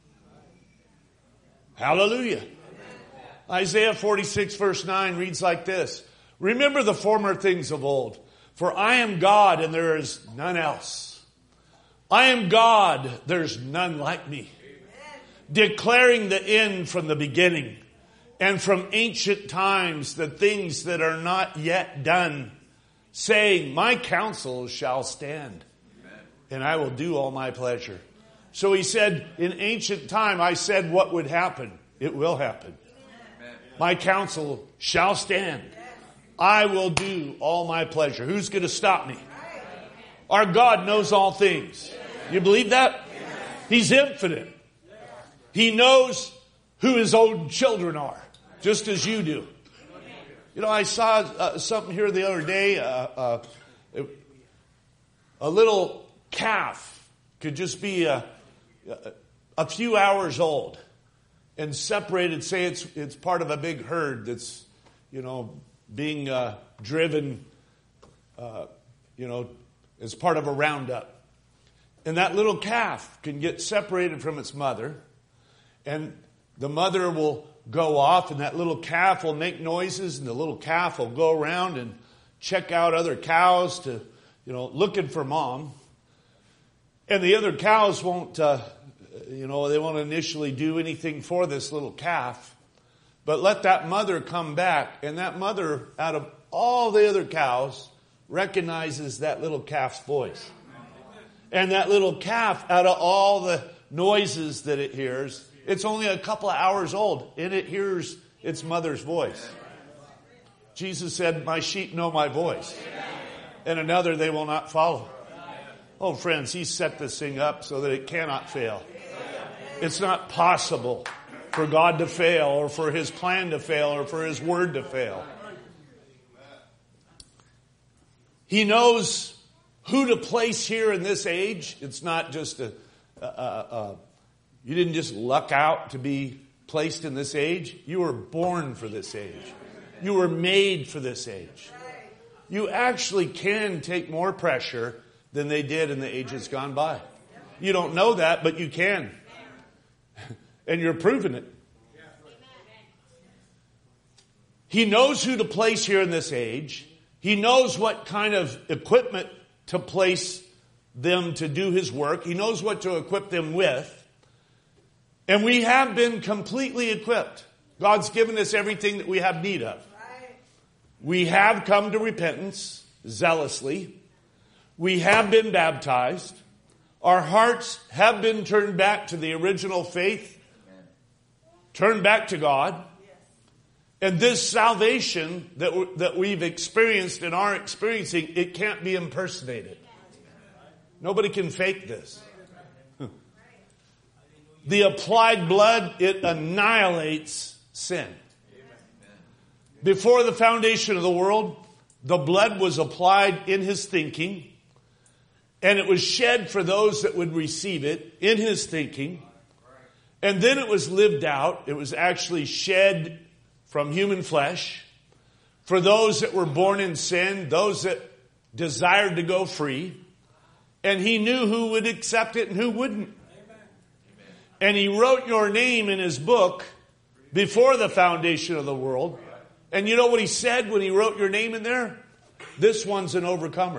A: Hallelujah. Isaiah forty-six verse nine reads like this. Remember the former things of old, for I am God and there is none else. I am God, there's none like me. Declaring the end from the beginning, and from ancient times the things that are not yet done, saying, my counsel shall stand, and I will do all my pleasure. So He said, in ancient time I said what would happen. It will happen. My counsel shall stand. I will do all my pleasure. Who's going to stop me? Our God knows all things. You believe that? He's infinite. He knows who His own children are, just as you do. You know, I saw uh, something here the other day. Uh, uh, a little calf could just be a, a few hours old and separated. Say it's it's part of a big herd that's, you know, being uh, driven, uh, you know, as part of a roundup. And that little calf can get separated from its mother, and the mother will go off, and that little calf will make noises, and the little calf will go around and check out other cows to, you know, looking for mom. And the other cows won't, uh, you know, they won't initially do anything for this little calf. But let that mother come back, and that mother, out of all the other cows, recognizes that little calf's voice. And that little calf, out of all the noises that it hears, it's only a couple of hours old, and it hears its mother's voice. Jesus said, my sheep know my voice, and another they will not follow. Oh, friends, He set this thing up so that it cannot fail. It's not possible
B: for God to fail or for his plan to fail or for his word to fail. He knows who to place here in this age. It's not just a, a, a, a you didn't just luck out to be placed in this age. You were born for this age. You were made for this age. You actually can take more pressure than they did in the ages gone by. You don't know that, but you can. And you're proving it. He knows who to place here in this age. He knows what kind of equipment to place them to do his work. He knows what to equip them with. And we have been completely equipped. God's given us everything that we have need of. We have come to repentance zealously. We have been baptized. Our hearts have been turned back to the original faith. Turned back to God. And this salvation that, w- that we've experienced and are experiencing, it can't be impersonated. Nobody can fake this. The applied blood, it annihilates sin. Before the foundation of the world, the blood was applied in his thinking, and it was shed for those that would receive it in his thinking, and then it was lived out. It was actually shed from human flesh for those that were born in sin, those that desired to go free, and he knew who would accept it and who wouldn't. And he wrote your name in his book before the foundation of the world. And you know what he said when he wrote your name in there? This one's an overcomer.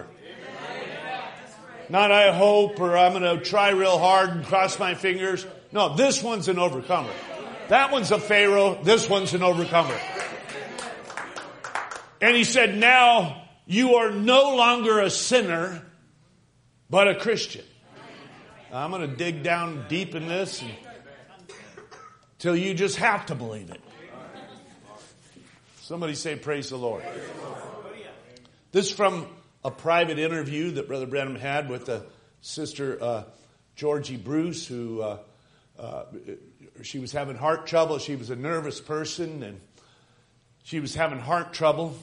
B: Not I hope or I'm going to try real hard and cross my fingers. No, this one's an overcomer. That one's a Pharaoh. This one's an overcomer. And he said, now you are no longer a sinner, but a Christian. I'm going to dig down deep in this until you just have to believe it. Somebody say, praise the Lord. This is from a private interview that Brother Branham had with a sister, uh, Georgie Bruce, who uh, uh, she was having heart trouble. She was a nervous person, and she was having heart trouble.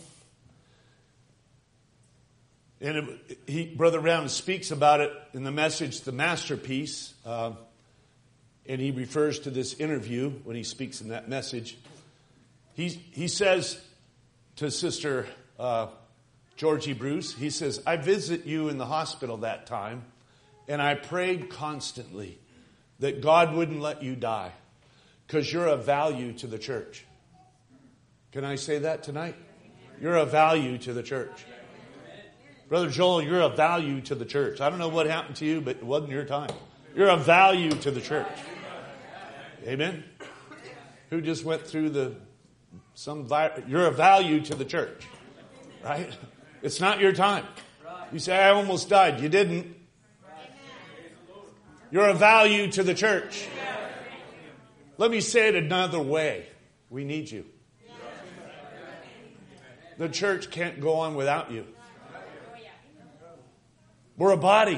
B: And it, he, Brother Branham speaks about it in the message, The Masterpiece. Uh, and he refers to this interview when he speaks in that message. He, he says to Sister uh, Georgie Bruce, he says, I visit you in the hospital that time, and I prayed constantly that God wouldn't let you die because you're of value to the church. Can I say that tonight? You're of value to the church. Brother Joel, you're of value to the church. I don't know what happened to you, but it wasn't your time. You're of value to the church. Amen? Who just went through the, some, you're of value to the church. Right? It's not your time. You say, I almost died. You didn't. You're of value to the church. Let me say it another way. We need you. The church can't go on without you. We're a body.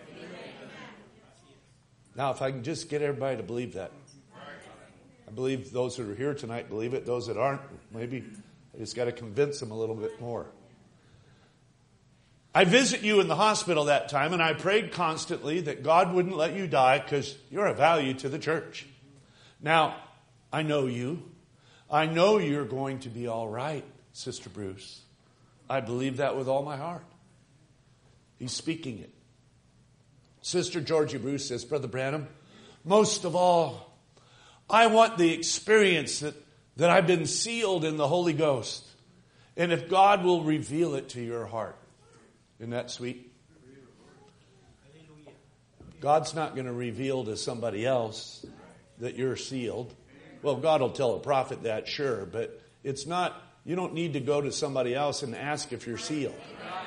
B: Now, if I can just get everybody to believe that. I believe those that are here tonight believe it. Those that aren't, maybe I just got to convince them a little bit more. I visit you in the hospital that time, and I prayed constantly that God wouldn't let you die because you're a value to the church. Now, I know you. I know you're going to be all right, Sister Bruce. I believe that with all my heart. He's speaking it. Sister Georgie Bruce says, Brother Branham, most of all, I want the experience that, that I've been sealed in the Holy Ghost. And if God will reveal it to your heart. Isn't that sweet? God's not going to reveal to somebody else that you're sealed. Well, God will tell a prophet that, sure, but it's not, you don't need to go to somebody else and ask if you're sealed.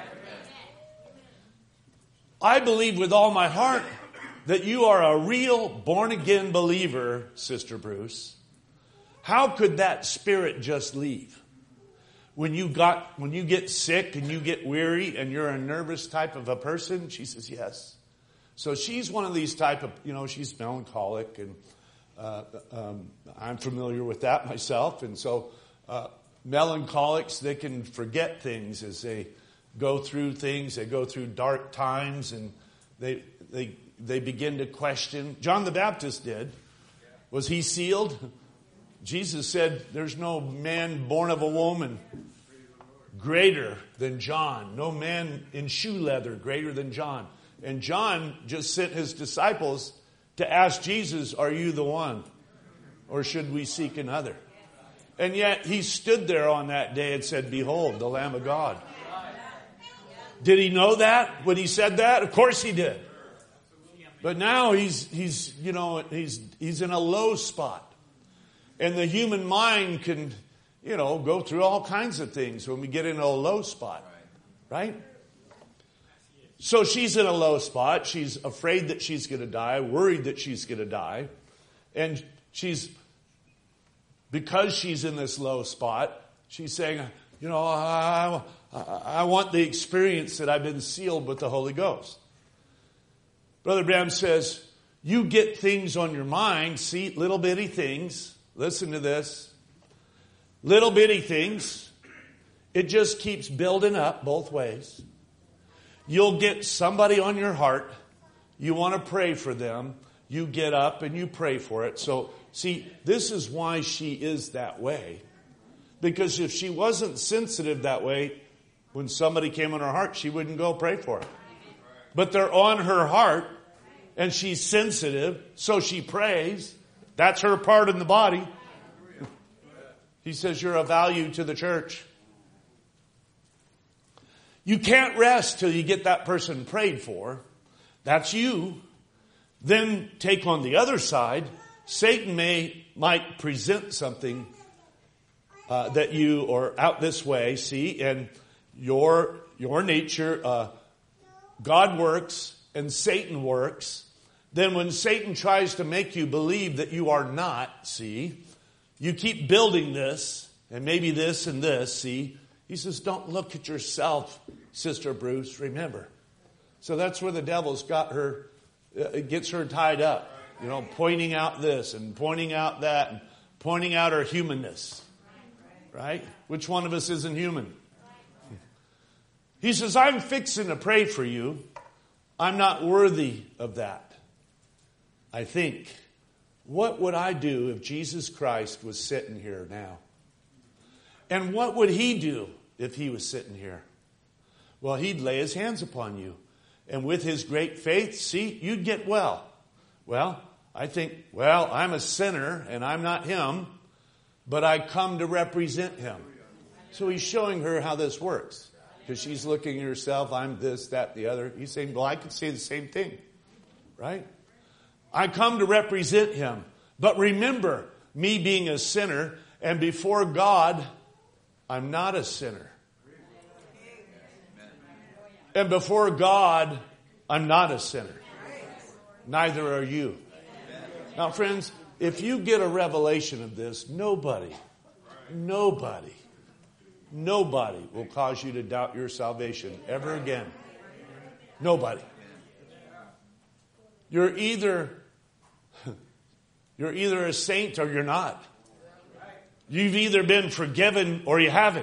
B: I believe with all my heart that you are a real born-again believer, Sister Bruce. How could that spirit just leave? When you got, when you get sick and you get weary and you're a nervous type of a person? She says, yes. So she's one of these type of, you know, she's melancholic and Uh, um, I'm familiar with that myself. And so uh, melancholics, they can forget things as they go through things. They go through dark times and they they they begin to question. John the Baptist did. Was he sealed? Jesus said, there's no man born of a woman greater than John. No man in shoe leather greater than John. And John just sent his disciples to ask Jesus, are you the one? Or should we seek another? And yet he stood there on that day and said, behold, the Lamb of God. Did he know that when he said that? Of course he did. But now he's, he's, you know, he's, he's in a low spot. And the human mind can, you know, go through all kinds of things when we get in a low spot. Right? So she's in a low spot. She's afraid that she's going to die, worried that she's going to die. And she's, because she's in this low spot, she's saying, you know, I, I, I want the experience that I've been sealed with the Holy Ghost. Brother Branham says, you get things on your mind, see, little bitty things. Listen to this. Little bitty things. It just keeps building up both ways. You'll get somebody on your heart. You want to pray for them. You get up and you pray for it. So, see, this is why she is that way. Because if she wasn't sensitive that way, when somebody came on her heart, she wouldn't go pray for it. But they're on her heart, and she's sensitive, so she prays. That's her part in the body. He says, you're of value to the church. You can't rest till you get that person prayed for. That's you. Then take on the other side. Satan may might present something uh, that you are out this way, see, and your your nature, uh, God works and Satan works. Then when Satan tries to make you believe that you are not, see, you keep building this and maybe this and this, see. He says, don't look at yourself, Sister Bruce, remember. So that's where the devil's got her, uh, it gets her tied up, you know, pointing out this and pointing out that and pointing out her humanness, right? Which one of us isn't human? He says, I'm fixing to pray for you. I'm not worthy of that. I think, what would I do if Jesus Christ was sitting here now? And what would he do if he was sitting here? Well, he'd lay his hands upon you. And with his great faith, see, you'd get well. Well, I think, well, I'm a sinner and I'm not him, but I come to represent him. So he's showing her how this works. Because she's looking at herself, I'm this, that, the other. He's saying, well, I could say the same thing. Right? I come to represent him. But remember, me being a sinner, and before God, I'm not a sinner. And before God, I'm not a sinner. Neither are you. Now, friends, if you get a revelation of this, nobody, nobody, nobody will cause you to doubt your salvation ever again. Nobody. You're either, you're either a saint or you're not. You've either been forgiven or you haven't.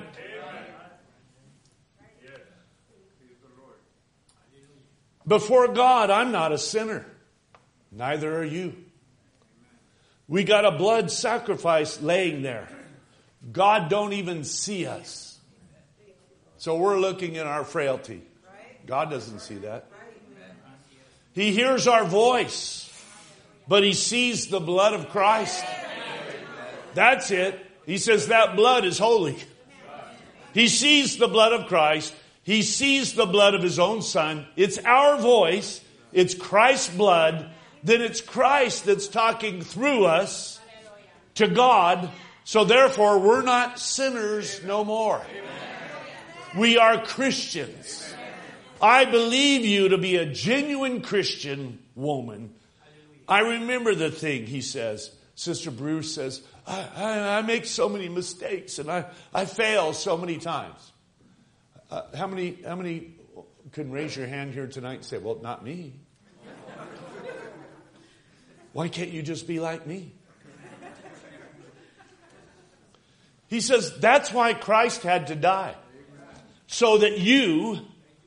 B: Before God, I'm not a sinner. Neither are you. We got a blood sacrifice laying there. God don't even see us. So we're looking at our frailty. God doesn't see that. He hears our voice, but he sees the blood of Christ. That's it. He says that blood is holy. He sees the blood of Christ. He sees the blood of his own son. It's our voice. It's Christ's blood. Then it's Christ that's talking through us to God. So therefore, we're not sinners no more. We are Christians. I believe you to be a genuine Christian woman. I remember the thing, he says. Sister Bruce says, I, I, I make so many mistakes and I, I fail so many times. Uh, how many how many can raise your hand here tonight and say, well, not me? Why can't you just be like me? He says that's why Christ had to die. So that you,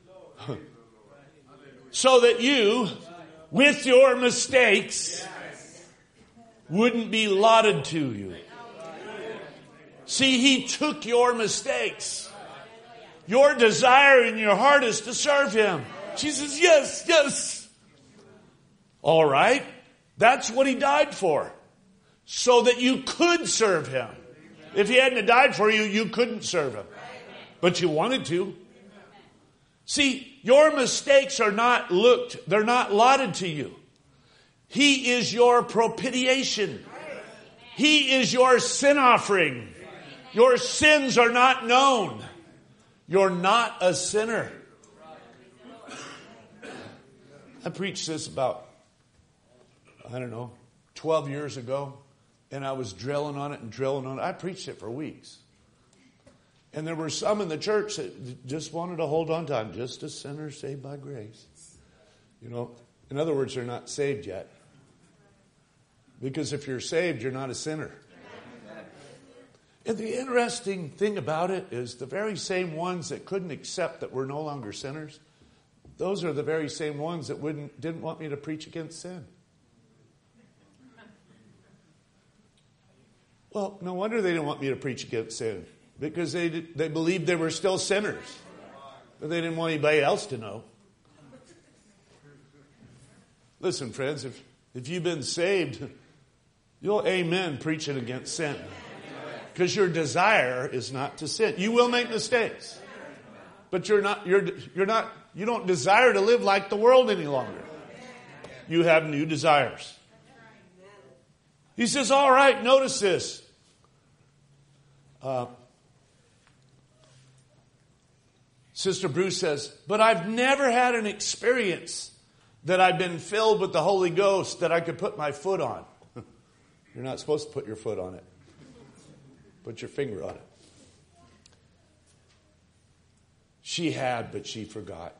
B: so that you, with your mistakes, wouldn't be lauded to you. See, He took your mistakes. Your desire in your heart is to serve Him. She says, yes, yes. All right. That's what He died for. So that you could serve Him. If He hadn't died for you, you couldn't serve Him. But you wanted to. See, your mistakes are not looked, they're not lauded to you. He is your propitiation. He is your sin offering. Your sins are not known. You're not a sinner. I preached this about, I don't know, twelve years ago. And I was drilling on it and drilling on it. I preached it for weeks. And there were some in the church that just wanted to hold on to, I'm just a sinner saved by grace. You know, in other words, they're not saved yet. Because if you're saved, you're not a sinner. And the interesting thing about it is the very same ones that couldn't accept that we're no longer sinners, those are the very same ones that wouldn't didn't want me to preach against sin. Well, no wonder they didn't want me to preach against sin. Because they did, they believed they were still sinners. But they didn't want anybody else to know. Listen, friends, if, if you've been saved, you'll amen preaching against sin. Because your desire is not to sin. You will make mistakes. But you're not, you're, you're not, you don't desire to live like the world any longer. You have new desires. He says, all right, notice this. Uh, Sister Bruce says, but I've never had an experience that I've been filled with the Holy Ghost that I could put my foot on. You're not supposed to put your foot on it. Put your finger on it. She had, but she forgot.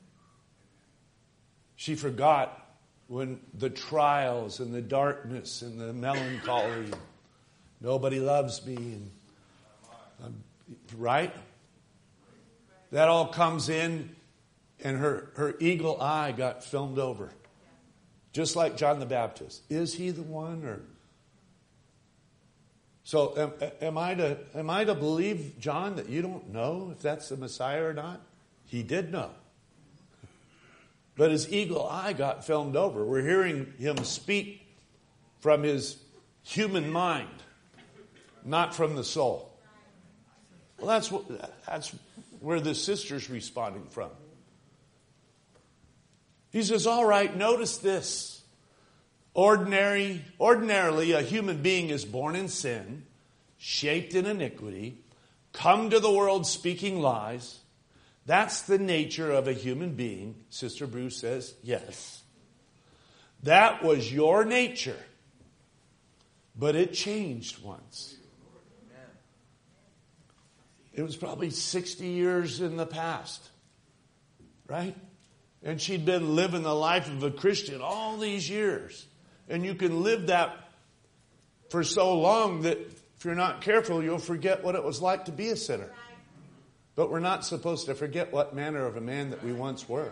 B: She forgot when the trials and the darkness and the melancholy, nobody loves me, and um, right? That all comes in, and her, her eagle eye got filmed over. Just like John the Baptist. Is he the one? Or So am, am I to am I to believe, John, that you don't know if that's the Messiah or not? He did know. But his eagle eye got filmed over. We're hearing him speak from his human mind, not from the soul. Well, that's what, that's where the sister's responding from. He says, all right, notice this. Ordinary, ordinarily, a human being is born in sin, shaped in iniquity, come to the world speaking lies. That's the nature of a human being. Sister Bruce says, yes. That was your nature. But it changed once. It was probably sixty years in the past. Right? And she'd been living the life of a Christian all these years. And you can live that for so long that if you're not careful, you'll forget what it was like to be a sinner. But we're not supposed to forget what manner of a man that we once were.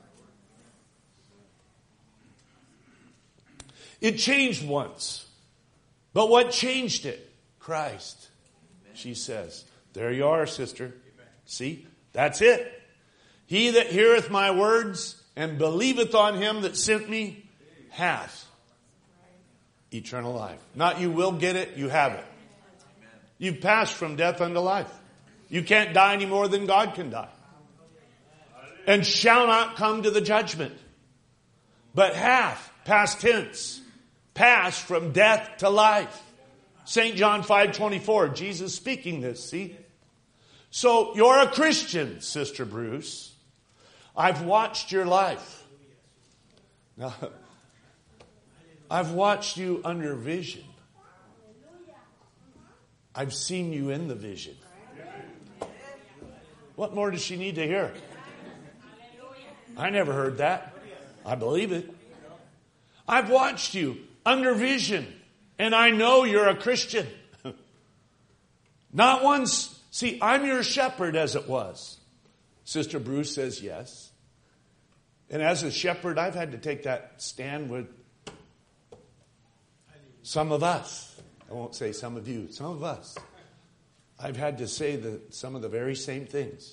B: It changed once. But what changed it? Christ, she says. There you are, sister. See? That's it. He that heareth my words and believeth on him that sent me hath eternal life. Not you will get it, you have it. You've passed from death unto life. You can't die any more than God can die. And shall not come to the judgment. But hath, past tense, passed from death to life. Saint John five twenty-four, Jesus speaking this, see? So you're a Christian, Sister Bruce. I've watched your life. Now, I've watched you under vision. I've seen you in the vision. What more does she need to hear? I never heard that. I believe it. I've watched you under vision, and I know you're a Christian. Not once. See, I'm your shepherd as it was. Sister Bruce says yes. And as a shepherd, I've had to take that stand with some of us. I won't say some of you, some of us. I've had to say the, some of the very same things.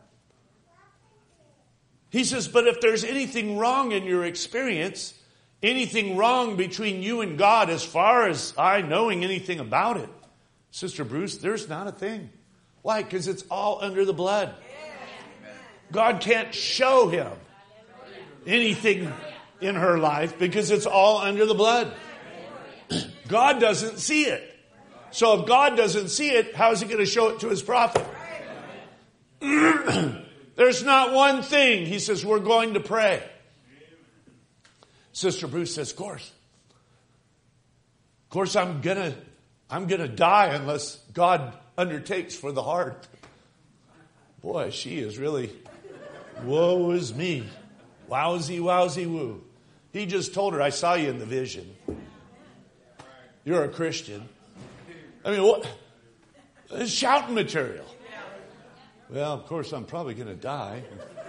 B: He says, but if there's anything wrong in your experience, anything wrong between you and God as far as I knowing anything about it, Sister Bruce, there's not a thing. Why? Because it's all under the blood. God can't show him anything in her life because it's all under the blood. God doesn't see it. So if God doesn't see it, how is he going to show it to his prophet? There's not one thing. He says, we're going to pray. Sister Bruce says, of course. Of course, I'm going to I'm going to die unless God undertakes for the heart. Boy, she is really, woe is me. Wowsy, wowsy, woo. He just told her, I saw you in the vision. You're a Christian. I mean, what? It's shouting material. Well, of course, I'm probably going to die.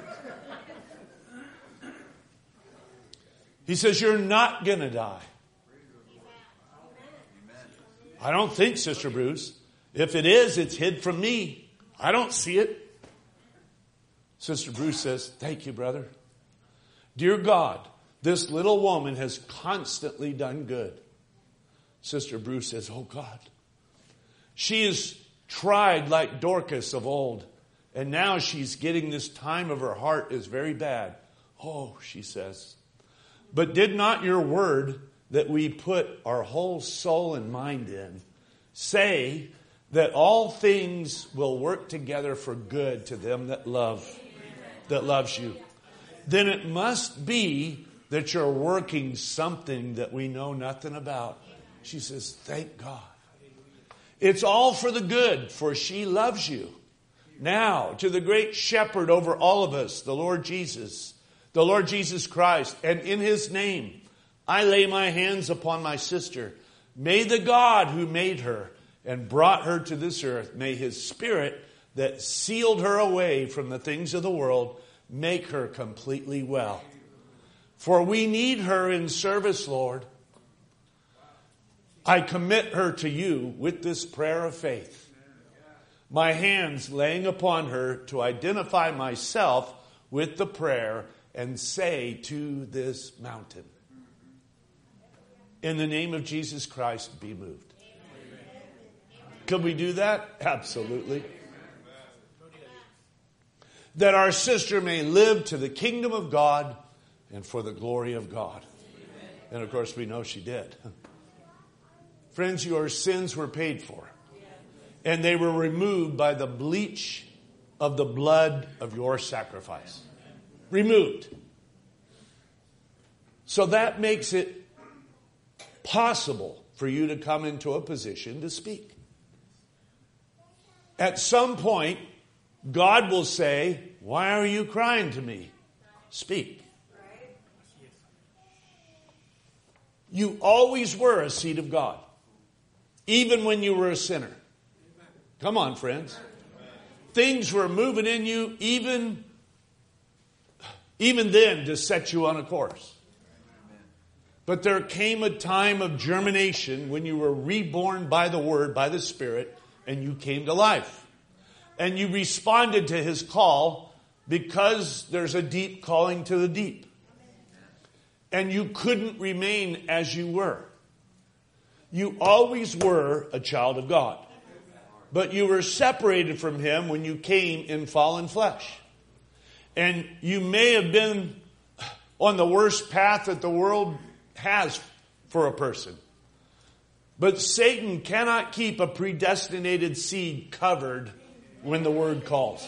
B: He says, you're not going to die. I don't think, Sister Bruce. If it is, it's hid from me. I don't see it. Sister Bruce says, thank you, brother. Dear God, this little woman has constantly done good. Sister Bruce says, oh God. She is tried like Dorcas of old. And now she's getting this time of her heart is very bad. Oh, she says. But did not your word that we put our whole soul and mind in say that all things will work together for good to them that love, that loves you? Then it must be that you're working something that we know nothing about. She says, thank God. It's all for the good, for she loves you. Now, to the great shepherd over all of us, the Lord Jesus, the Lord Jesus Christ, and in his name, I lay my hands upon my sister. May the God who made her and brought her to this earth, may his spirit that sealed her away from the things of the world make her completely well. For we need her in service, Lord. I commit her to you with this prayer of faith. My hands laying upon her to identify myself with the prayer and say to this mountain, in the name of Jesus Christ, be moved. Could we do that? Absolutely. That our sister may live to the kingdom of God and for the glory of God. And of course, we know she did. Friends, your sins were paid for. And they were removed by the bleach of the blood of your sacrifice. Removed. So that makes it possible for you to come into a position to speak. At some point, God will say, why are you crying to me? Speak. You always were a seed of God. Even when you were a sinner. Come on, friends. Things were moving in you even, even then to set you on a course. But there came a time of germination when you were reborn by the Word, by the Spirit, and you came to life. And you responded to his call because there's a deep calling to the deep. And you couldn't remain as you were. You always were a child of God. But you were separated from him when you came in fallen flesh. And you may have been on the worst path that the world has for a person. But Satan cannot keep a predestinated seed covered when the word calls.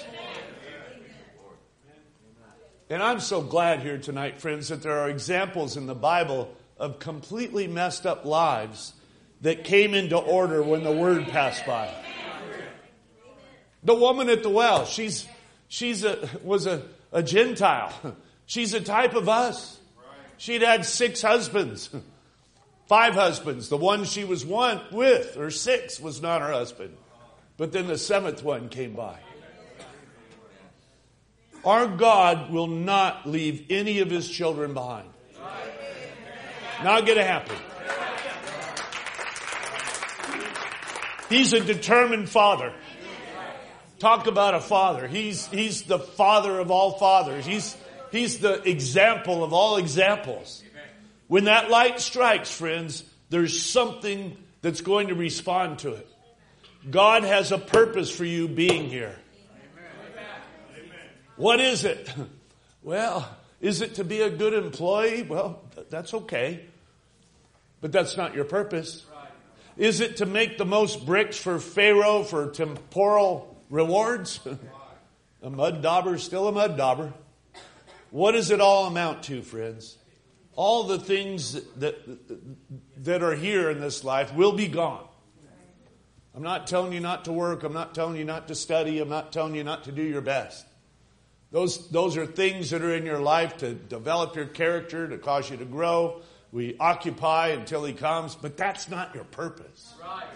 B: And I'm so glad here tonight, friends, that there are examples in the Bible of completely messed up lives that came into order when the word passed by. The woman at the well, she's she's a was a, a Gentile. She's a type of us. She'd had six husbands. Five husbands. The one she was one with, or six, was not her husband. But then the seventh one came by. Our God will not leave any of his children behind. Not going to happen. He's a determined father. Talk about a father. He's, he's the father of all fathers. He's, he's the example of all examples. When that light strikes, friends, there's something that's going to respond to it. God has a purpose for you being here. What is it? Well, is it to be a good employee? Well, that's okay. But that's not your purpose. Is it to make the most bricks for Pharaoh for temporal rewards? A mud dauber is still a mud dauber. What does it all amount to, friends? All the things that, that, that are here in this life will be gone. I'm not telling you not to work. I'm not telling you not to study. I'm not telling you not to do your best. Those, those are things that are in your life to develop your character, to cause you to grow. We occupy until he comes, but that's not your purpose. Right.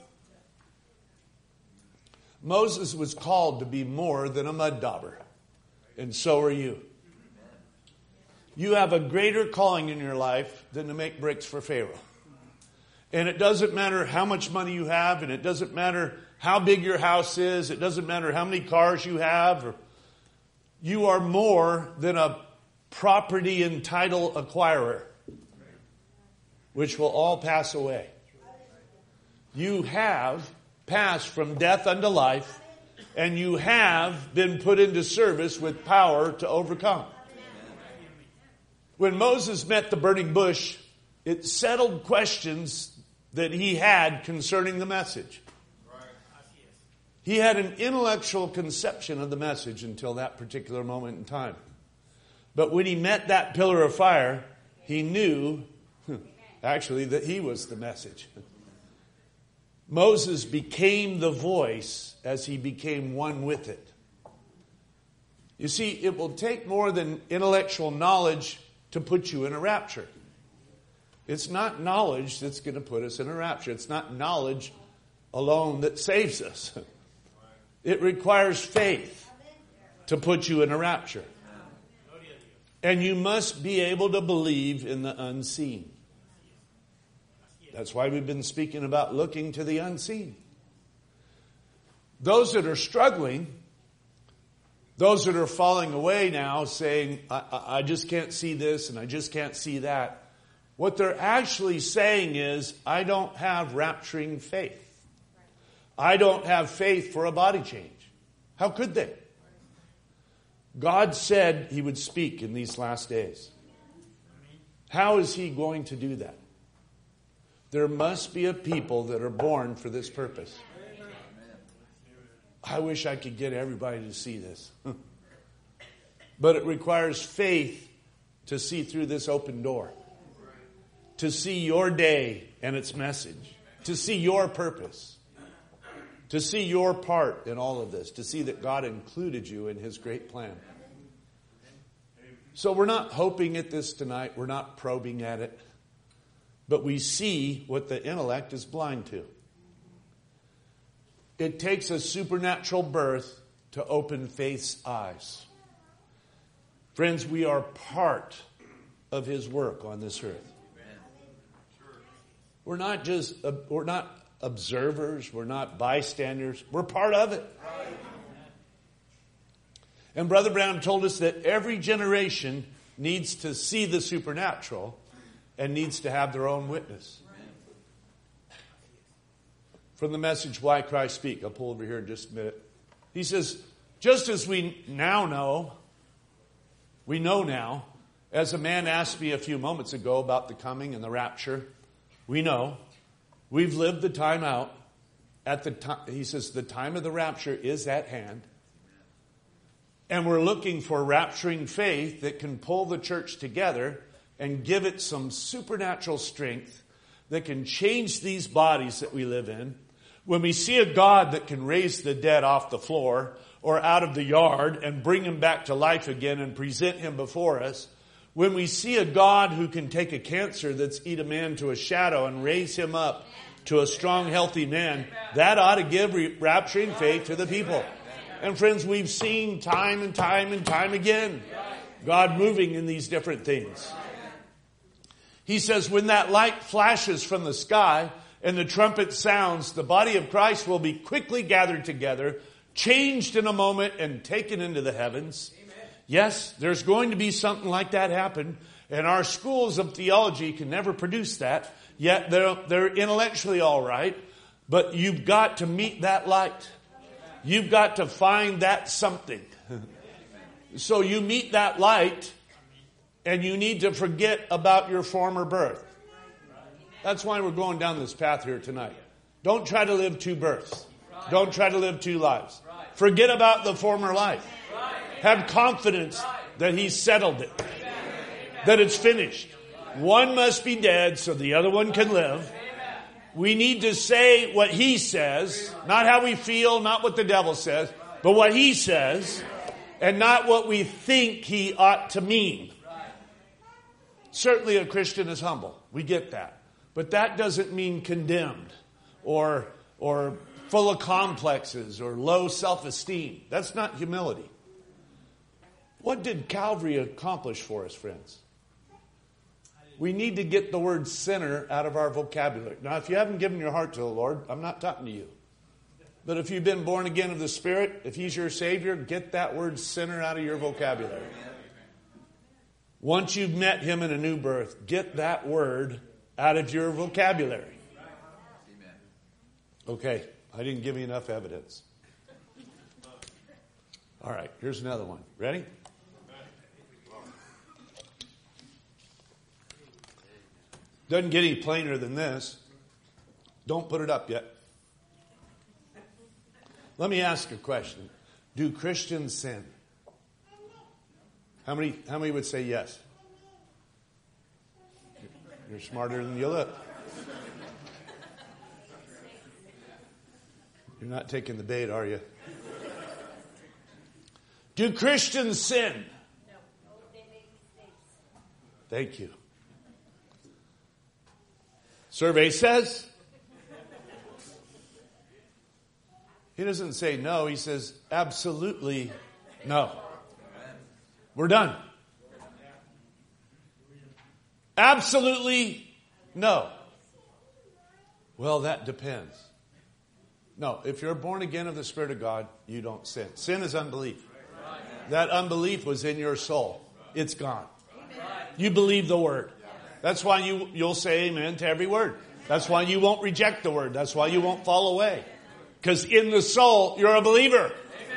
B: Moses was called to be more than a mud dauber, and so are you. You have a greater calling in your life than to make bricks for Pharaoh. And it doesn't matter how much money you have, and it doesn't matter how big your house is, it doesn't matter how many cars you have. Or, you are more than a property and title acquirer, which will all pass away. You have passed from death unto life, and you have been put into service with power to overcome. When Moses met the burning bush, it settled questions that he had concerning the message. He had an intellectual conception of the message until that particular moment in time. But when he met that pillar of fire, he knew, actually, that he was the message. Moses became the voice as he became one with it. You see, it will take more than intellectual knowledge to put you in a rapture. It's not knowledge that's going to put us in a rapture. It's not knowledge alone that saves us. It requires faith to put you in a rapture. And you must be able to believe in the unseen. That's why we've been speaking about looking to the unseen. Those that are struggling, those that are falling away now saying, I, I, I just can't see this and I just can't see that. What they're actually saying is, I don't have rapturing faith. I don't have faith for a body change. How could they? God said he would speak in these last days. How is he going to do that? There must be a people that are born for this purpose. I wish I could get everybody to see this. But it requires faith to see through this open door. To see your day and its message. To see your purpose. To see your part in all of this. To see that God included you in his great plan. So we're not hoping at this tonight. We're not probing at it. But we see what the intellect is blind to. It takes a supernatural birth to open faith's eyes. Friends, we are part of his work on this earth. We're not just, we're not observers. We're not bystanders. We're part of it. And Brother Brown told us that every generation needs to see the supernatural and needs to have their own witness. From the message, Why Christ Speak. I'll pull over here in just a minute. He says, just as we now know, we know now, as a man asked me a few moments ago about the coming and the rapture, we know. We've lived the time out. At the time, he says, the time of the rapture is at hand. And we're looking for rapturing faith that can pull the church together and give it some supernatural strength that can change these bodies that we live in. When we see a God that can raise the dead off the floor or out of the yard and bring him back to life again and present him before us, when we see a God who can take a cancer that's eat a man to a shadow and raise him up to a strong, healthy man, that ought to give rapturing faith to the people. And friends, we've seen time and time and time again God moving in these different things. He says, when that light flashes from the sky and the trumpet sounds, the body of Christ will be quickly gathered together, changed in a moment, and taken into the heavens. Yes, there's going to be something like that happen. And our schools of theology can never produce that. Yet they're, they're intellectually all right. But you've got to meet that light. You've got to find that something. So you meet that light, and you need to forget about your former birth. That's why we're going down this path here tonight. Don't try to live two births. Don't try to live two lives. Forget about the former life. Have confidence that He's settled it. That it's finished. One must be dead so the other one can live. We need to say what He says, not how we feel, not what the devil says, but what He says, and not what we think He ought to mean. Certainly a Christian is humble. We get that. But that doesn't mean condemned or, or full of complexes or low self-esteem. That's not humility. What did Calvary accomplish for us, friends? We need to get the word sinner out of our vocabulary. Now, if you haven't given your heart to the Lord, I'm not talking to you. But if you've been born again of the Spirit, if He's your Savior, get that word sinner out of your vocabulary. Once you've met Him in a new birth, get that word out of your vocabulary. Okay, I didn't give you enough evidence. All right, here's another one. Ready? Doesn't get any plainer than this. Don't put it up yet. Let me ask a question. Do Christians sin? How many, how many would say yes? You're smarter than you look. You're not taking the bait, are you? Do Christians sin? No. Thank you. Survey says. He doesn't say no. He says absolutely no. We're done. Absolutely no. Well, that depends. No, if you're born again of the Spirit of God, you don't sin. Sin is unbelief. That unbelief was in your soul. It's gone. You believe the Word. That's why you, you'll say amen to every word. That's why you won't reject the Word. That's why you won't fall away. Because in the soul, you're a believer.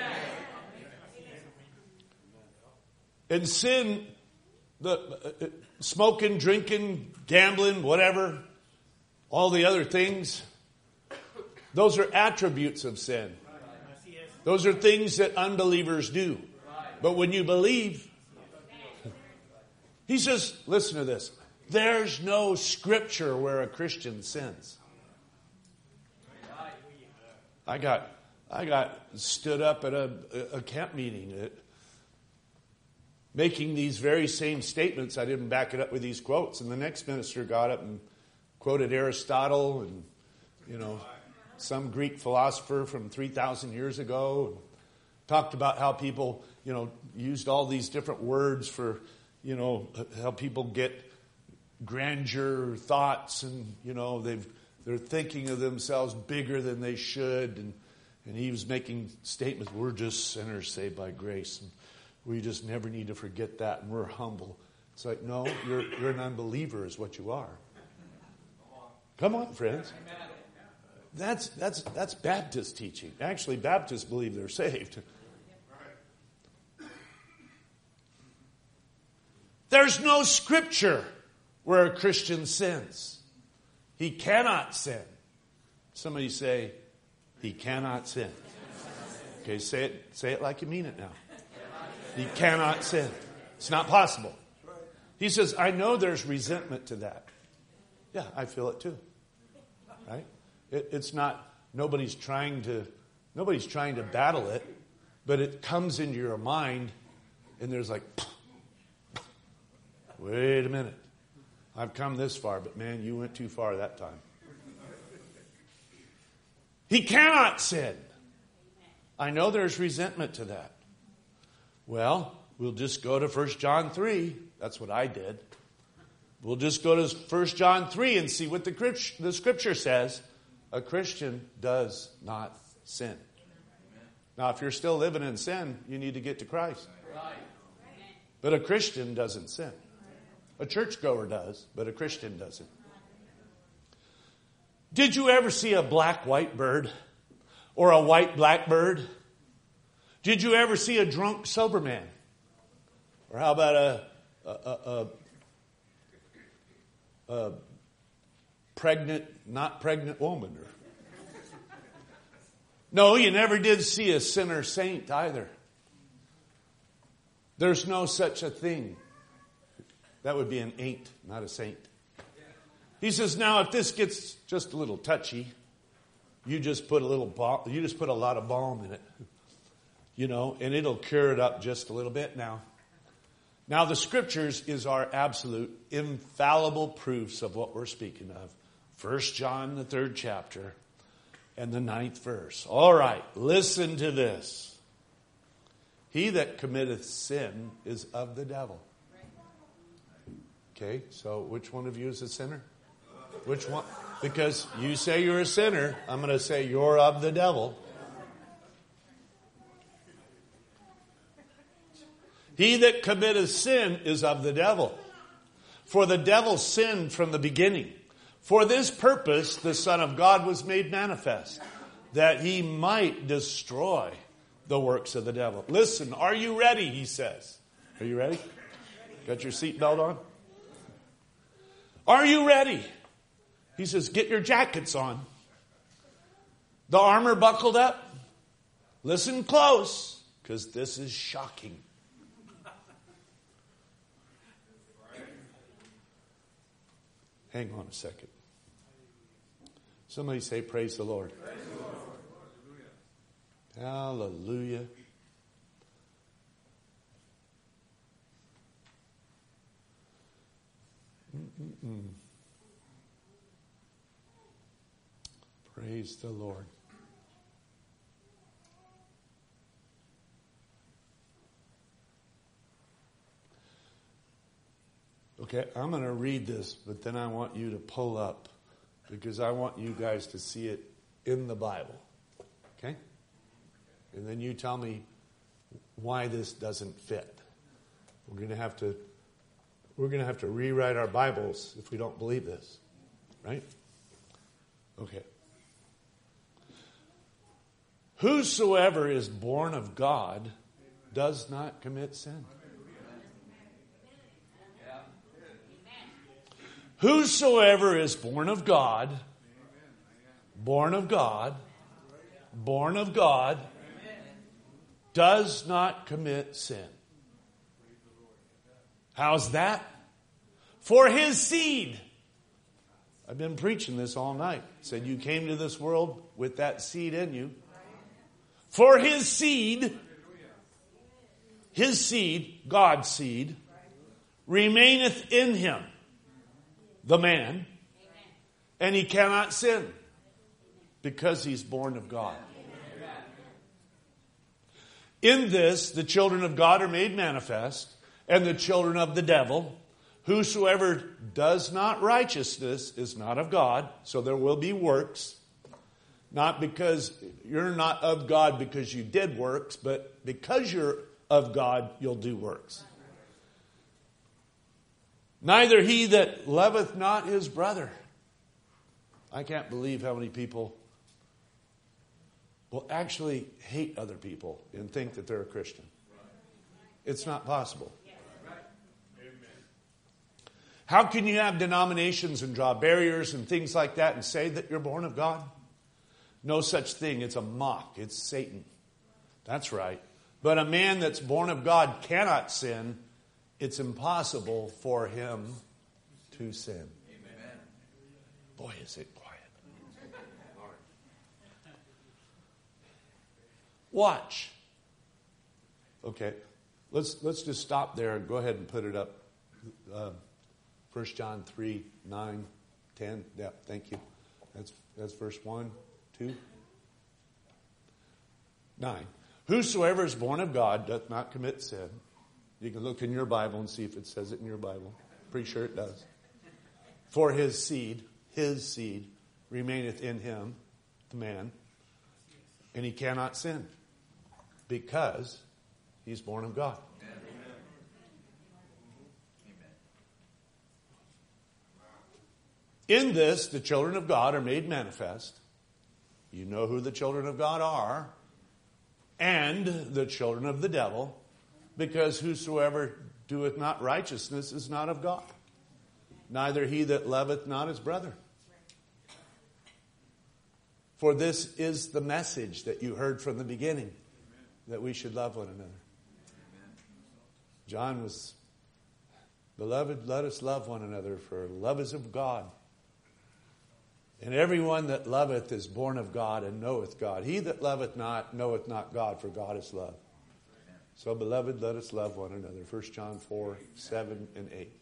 B: And sin, the uh, smoking, drinking, gambling, whatever, all the other things, those are attributes of sin. Those are things that unbelievers do. But when you believe, he says, listen to this. There's no scripture where a Christian sins. I got, I got stood up at a, a camp meeting at, making these very same statements. I didn't back it up with these quotes. And the next minister got up and quoted Aristotle and, you know, some Greek philosopher from three thousand years ago. And talked about how people, you know, used all these different words for, you know, how people get grandeur thoughts and, you know, they've, they're thinking of themselves bigger than they should. And, and he was making statements, we're just sinners saved by grace. And we just never need to forget that. And we're humble. It's like, no, you're, you're an unbeliever is what you are. Come on, friends. That's, that's, that's Baptist teaching. Actually, Baptists believe they're saved. There's no scripture where a Christian sins. He cannot sin. Somebody say, he cannot sin. Okay, say it, say it like you mean it now. He cannot sin. It's not possible. He says, I know there's resentment to that. Yeah, I feel it too. Right? It, it's not, nobody's trying to, nobody's trying to battle it, but it comes into your mind and there's like, wait a minute. I've come this far, but man, you went too far that time. He cannot sin. I know there's resentment to that. Well, we'll just go to First John three. That's what I did. We'll just go to First John three and see what the, the Scripture says. A Christian does not sin. Now, if you're still living in sin, you need to get to Christ. But a Christian doesn't sin. A churchgoer does, but a Christian doesn't. Did you ever see a black-white bird or a white blackbird? Did you ever see a drunk sober man? Or how about a, a, a, a, a pregnant, not pregnant woman? Or... No, you never did see a sinner saint either. There's no such a thing. That would be an ain't, not a saint. He says, now if this gets just a little touchy, you just put a little bal- you just put a lot of balm in it. You know, and it'll cure it up just a little bit now. Now the Scriptures is our absolute infallible proofs of what we're speaking of. First John, the third chapter, and the ninth verse. All right, listen to this. He that committeth sin is of the devil. Okay, so which one of you is a sinner? Which one? Because you say you're a sinner, I'm going to say you're of the devil. He that committeth sin is of the devil. For the devil sinned from the beginning. For this purpose the Son of God was made manifest, that he might destroy the works of the devil. Listen, are you ready, he says. Are you ready? Got your seatbelt on? Are you ready? He says, get your jackets on. The armor buckled up. Listen close, because this is shocking. Hang on a second. Somebody say, praise the Lord. Praise the Lord. Hallelujah. Mm-mm-mm. Praise the Lord. Okay, I'm going to read this, but then I want you to pull up because I want you guys to see it in the Bible. Okay? And then you tell me why this doesn't fit. We're going to have to we're going to have to rewrite our Bibles if we don't believe this. Right? Okay. Whosoever is born of God does not commit sin. Whosoever is born of God, born of God, born of God, does not commit sin. How's that? For his seed. I've been preaching this all night. Said you came to this world with that seed in you. For his seed, his seed, God's seed, remaineth in him, the man, and he cannot sin because he's born of God. In this, the children of God are made manifest, and the children of the devil. Whosoever does not righteousness is not of God, so there will be works. Not because you're not of God because you did works, but because you're of God, you'll do works. Neither he that loveth not his brother. I can't believe how many people will actually hate other people and think that they're a Christian. It's not possible. How can you have denominations and draw barriers and things like that and say that you're born of God? No such thing. It's a mock. It's Satan. That's right. But a man that's born of God cannot sin. It's impossible for him to sin. Amen. Boy, is it quiet. Watch. Okay. Let's let's just stop there and go ahead and put it up. Uh, First John three, nine, ten. Yeah, thank you. That's that's verse one, two. nine. Whosoever is born of God doth not commit sin. You can look in your Bible and see if it says it in your Bible. Pretty sure it does. For his seed, his seed, remaineth in him, the man, and he cannot sin because he's born of God. In this, the children of God are made manifest. You know who the children of God are. And the children of the devil. Because whosoever doeth not righteousness is not of God. Neither he that loveth not his brother. For this is the message that you heard from the beginning. That we should love one another. John was, beloved, let us love one another, for love is of God. And everyone that loveth is born of God and knoweth God. He that loveth not knoweth not God, for God is love. So, beloved, let us love one another. First John four, seven, and eight.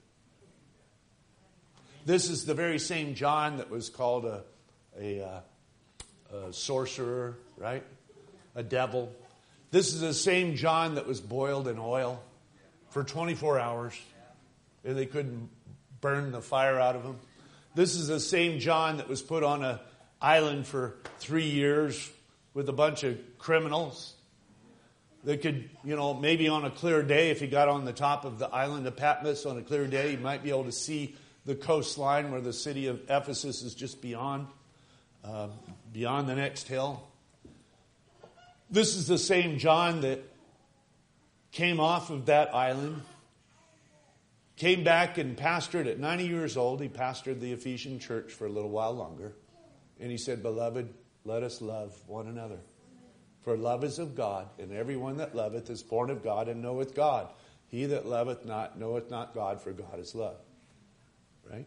B: This is the very same John that was called a, a, a sorcerer, right? A devil. This is the same John that was boiled in oil for twenty-four hours. And they couldn't burn the fire out of him. This is the same John that was put on an island for three years with a bunch of criminals. They could, you know, maybe on a clear day, if he got on the top of the island of Patmos on a clear day, he might be able to see the coastline where the city of Ephesus is just beyond, uh, beyond the next hill. This is the same John that came off of that island, came back and pastored at ninety years old. He pastored the Ephesian church for a little while longer. And he said, beloved, let us love one another. For love is of God, and everyone that loveth is born of God and knoweth God. He that loveth not knoweth not God, for God is love. Right?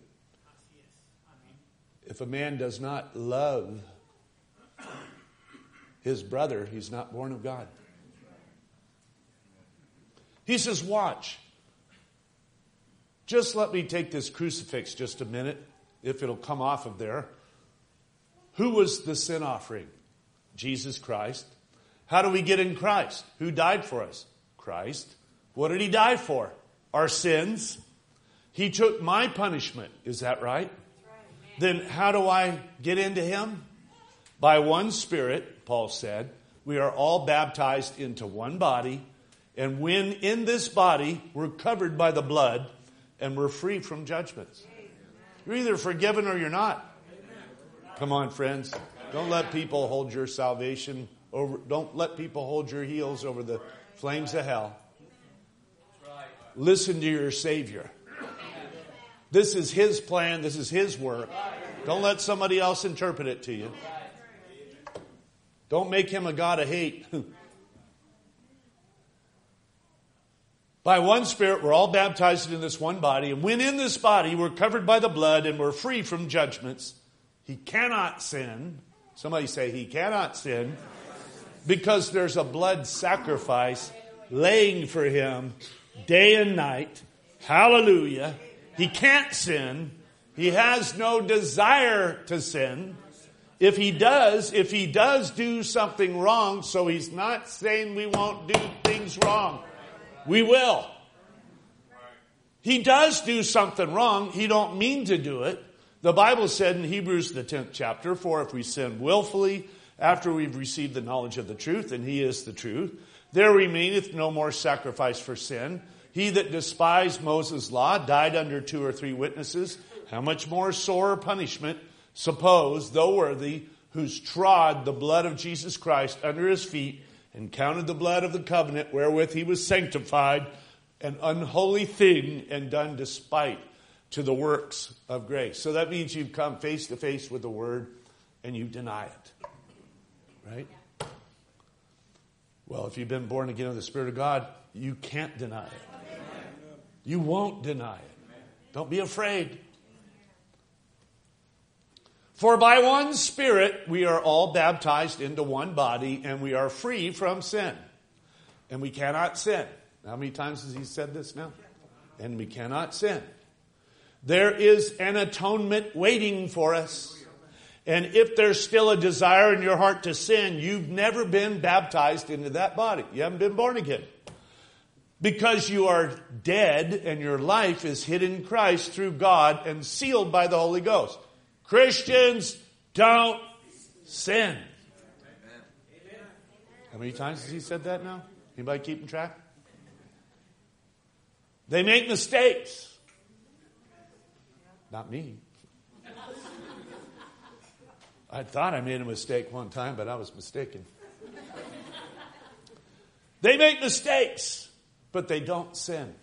B: If a man does not love his brother, he's not born of God. He says, watch. Just let me take this crucifix just a minute, if it'll come off of there. Who was the sin offering? Jesus Christ. How do we get in Christ? Who died for us? Christ. What did he die for? Our sins. He took my punishment. Is that right? Then how do I get into him? By one Spirit, Paul said, we are all baptized into one body. And when in this body, we're covered by the blood and we're free from judgments. You're either forgiven or you're not. Come on, friends. Don't let people hold your salvation over. Don't let people hold your heels over the flames of hell. Listen to your Savior. This is his plan. This is his work. Don't let somebody else interpret it to you. Don't make him a God of hate. By one Spirit, we're all baptized in this one body. And when in this body, we're covered by the blood and we're free from judgments. He cannot sin. Somebody say he cannot sin. Because there's a blood sacrifice laying for him day and night. Hallelujah. He can't sin. He has no desire to sin. If he does, if he does do something wrong, so he's not saying we won't do things wrong. We will. He does do something wrong. He don't mean to do it. The Bible said in Hebrews, the tenth chapter, for if we sin willfully after we've received the knowledge of the truth, and he is the truth, there remaineth no more sacrifice for sin. He that despised Moses' law died under two or three witnesses. How much more sore punishment, suppose, though worthy, who's trod the blood of Jesus Christ under his feet and counted the blood of the covenant wherewith he was sanctified, an unholy thing and done despite to the works of grace. So that means you've come face to face with the word and you deny it. Right? Well, if you've been born again of the Spirit of God, you can't deny it. You won't deny it. Don't be afraid. For by one Spirit we are all baptized into one body, and we are free from sin. And we cannot sin. How many times has he said this now? And we cannot sin. There is an atonement waiting for us. And if there's still a desire in your heart to sin, you've never been baptized into that body. You haven't been born again. Because you are dead and your life is hid in Christ through God and sealed by the Holy Ghost. Christians don't sin. Amen. How many times has he said that now? Anybody keeping track? They make mistakes. Not me. I thought I made a mistake one time, but I was mistaken. They make mistakes, but they don't sin.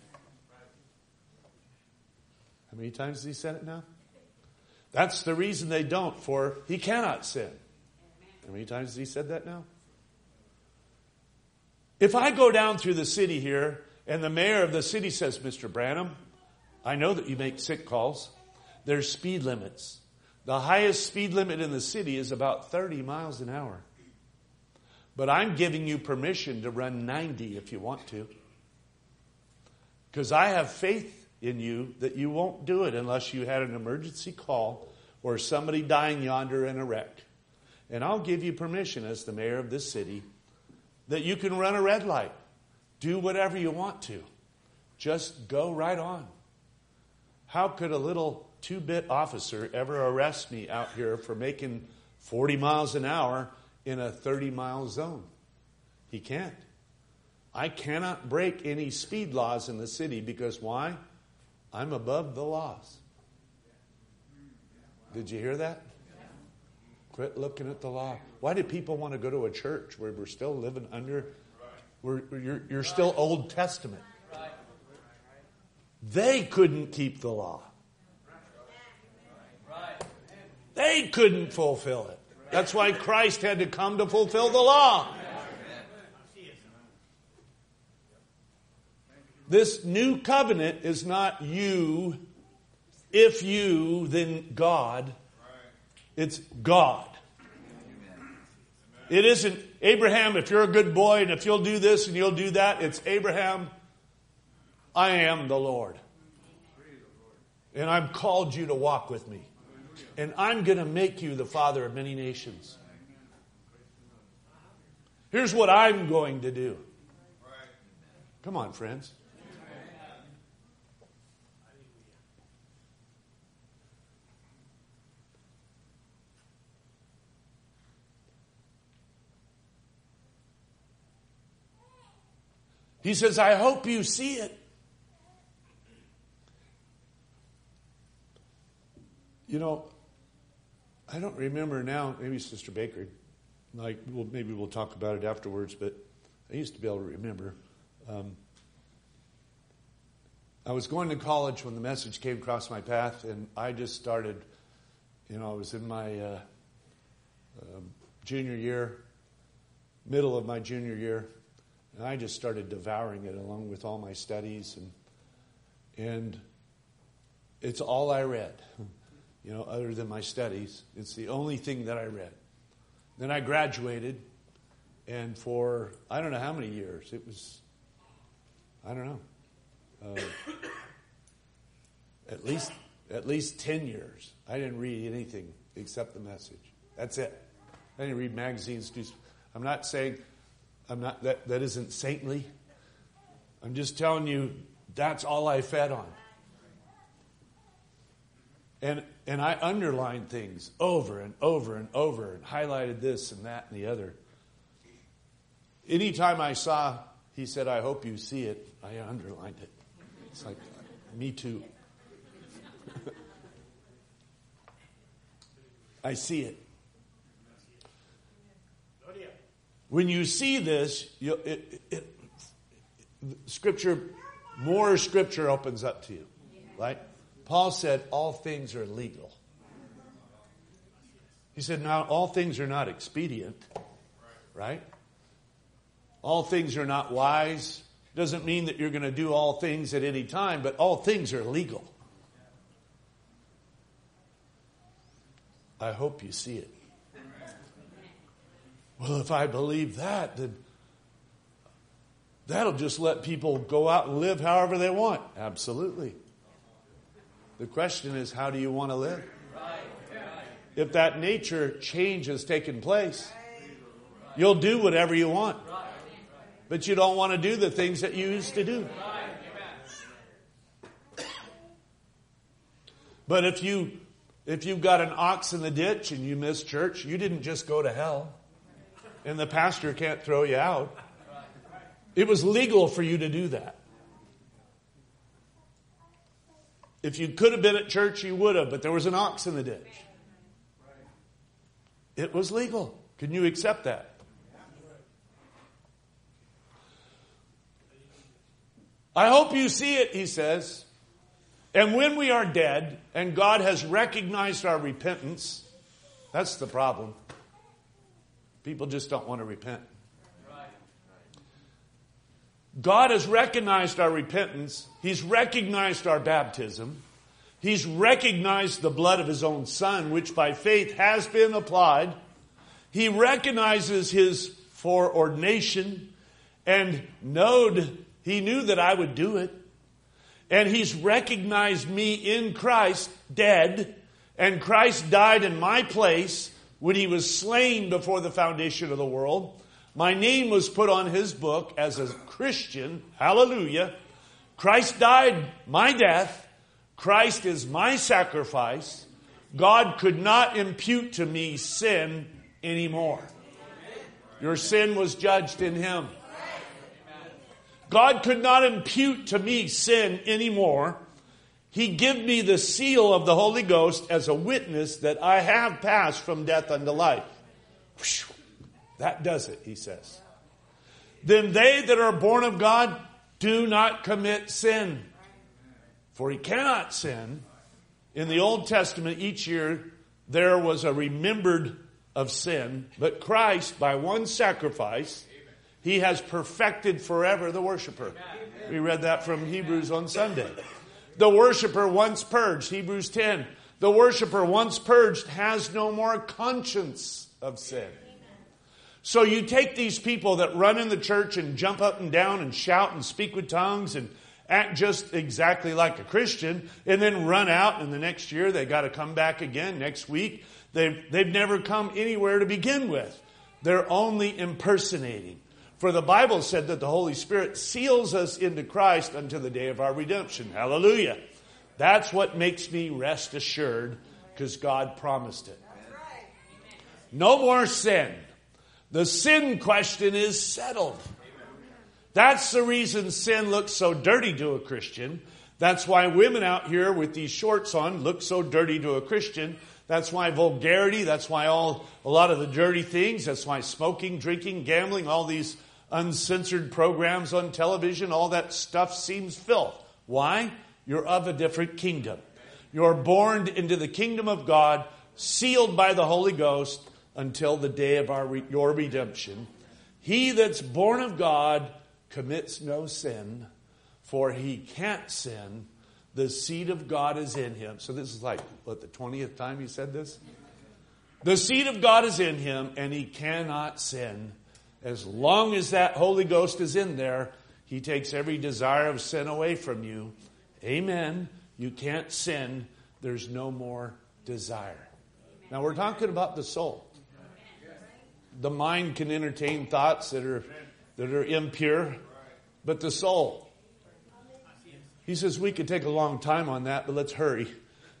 B: How many times has he said it now? That's the reason they don't, for he cannot sin. How many times has he said that now? If I go down through the city here and the mayor of the city says, Mister Branham, I know that you make sick calls. There's speed limits. The highest speed limit in the city is about thirty miles an hour. But I'm giving you permission to run ninety if you want to. Because I have faith in you that you won't do it unless you had an emergency call or somebody dying yonder in a wreck. And I'll give you permission as the mayor of this city that you can run a red light. Do whatever you want to. Just go right on. How could a little two-bit officer ever arrest me out here for making forty miles an hour in a thirty-mile zone? He can't. I cannot break any speed laws in the city because why? I'm above the laws. Did you hear that? Quit looking at the law. Why do people want to go to a church where we're still living under, where you're, you're still Old Testament? They couldn't keep the law. They couldn't fulfill it. That's why Christ had to come to fulfill the law. This new covenant is not you, if you, then God. It's God. It isn't Abraham, if you're a good boy and if you'll do this and you'll do that. It's Abraham, I am the Lord. And I've called you to walk with me. And I'm going to make you the father of many nations. Here's what I'm going to do. Come on, friends. He says, I hope you see it. You know, I don't remember now, maybe Sister Baker, like, well, maybe we'll talk about it afterwards, but I used to be able to remember. Um, I was going to college when the message came across my path, and I just started, you know, I was in my uh, um, junior year, middle of my junior year, and I just started devouring it along with all my studies, and and it's all I read. You know, other than my studies. It's the only thing that I read. Then I graduated, and for, I don't know how many years, it was, I don't know, uh, at least at least ten years, I didn't read anything except the message. That's it. I didn't read magazines. I'm not saying, I'm not that, that isn't saintly. I'm just telling you, that's all I fed on. And and I underlined things over and over and over and highlighted this and that and the other. Anytime I saw, he said, I hope you see it, I underlined it. It's like, me too. I see it. When you see this, you, it, it, it, scripture, more scripture opens up to you, right? Paul said all things are legal. He said now all things are not expedient, right? All things are not wise. Doesn't mean that you're going to do all things at any time, but all things are legal. I hope you see it. Well, if I believe that, then that'll just let people go out and live however they want. Absolutely. The question is, how do you want to live? if that nature change has taken place. You'll do whatever you want. But you don't want to do the things that you used to do. But if you if you've got an ox in the ditch and you miss church, you didn't just go to hell. And the pastor can't throw you out. It was legal for you to do that. If you could have been at church, you would have, but there was an ox in the ditch. It was legal. Can you accept that? I hope you see it, he says. And when we are dead, and God has recognized our repentance, that's the problem. People just don't want to repent. God has recognized our repentance. He's recognized our baptism. He's recognized the blood of His own Son, which by faith has been applied. He recognizes His foreordination and knowed, He knew that I would do it. And He's recognized me in Christ dead, and Christ died in my place when He was slain before the foundation of the world. My name was put on His book as a Christian. Hallelujah. Christ died my death. Christ is my sacrifice. God could not impute to me sin anymore. Your sin was judged in Him. God could not impute to me sin anymore. He gave me the seal of the Holy Ghost as a witness that I have passed from death unto life. Whew. That does it, he says. Then they that are born of God do not commit sin. For he cannot sin. In the Old Testament, each year there was a remembered of sin. But Christ, by one sacrifice, He has perfected forever the worshiper. We read that from Hebrews on Sunday. The worshiper once purged, Hebrews ten. The worshiper once purged has no more conscience of sin. So you take these people that run in the church and jump up and down and shout and speak with tongues and act just exactly like a Christian, and then run out, and the next year they got to come back again next week. They've, they've never come anywhere to begin with. They're only impersonating. For the Bible said that the Holy Spirit seals us into Christ until the day of our redemption. Hallelujah. That's what makes me rest assured, because God promised it. No more sin. The sin question is settled. That's the reason sin looks so dirty to a Christian. That's why women out here with these shorts on look so dirty to a Christian. That's why vulgarity, that's why all a lot of the dirty things, that's why smoking, drinking, gambling, all these uncensored programs on television, all that stuff seems filth. Why? You're of a different kingdom. You're born into the kingdom of God, sealed by the Holy Ghost until the day of our your redemption. He that's born of God commits no sin, for he can't sin. The seed of God is in him. So this is like, what, the twentieth time he said this? The seed of God is in him, and he cannot sin. As long as that Holy Ghost is in there, he takes every desire of sin away from you. Amen. You can't sin. There's no more desire. Now we're talking about the soul. The mind can entertain thoughts that are that are impure, but the soul. He says we could take a long time on that, but let's hurry.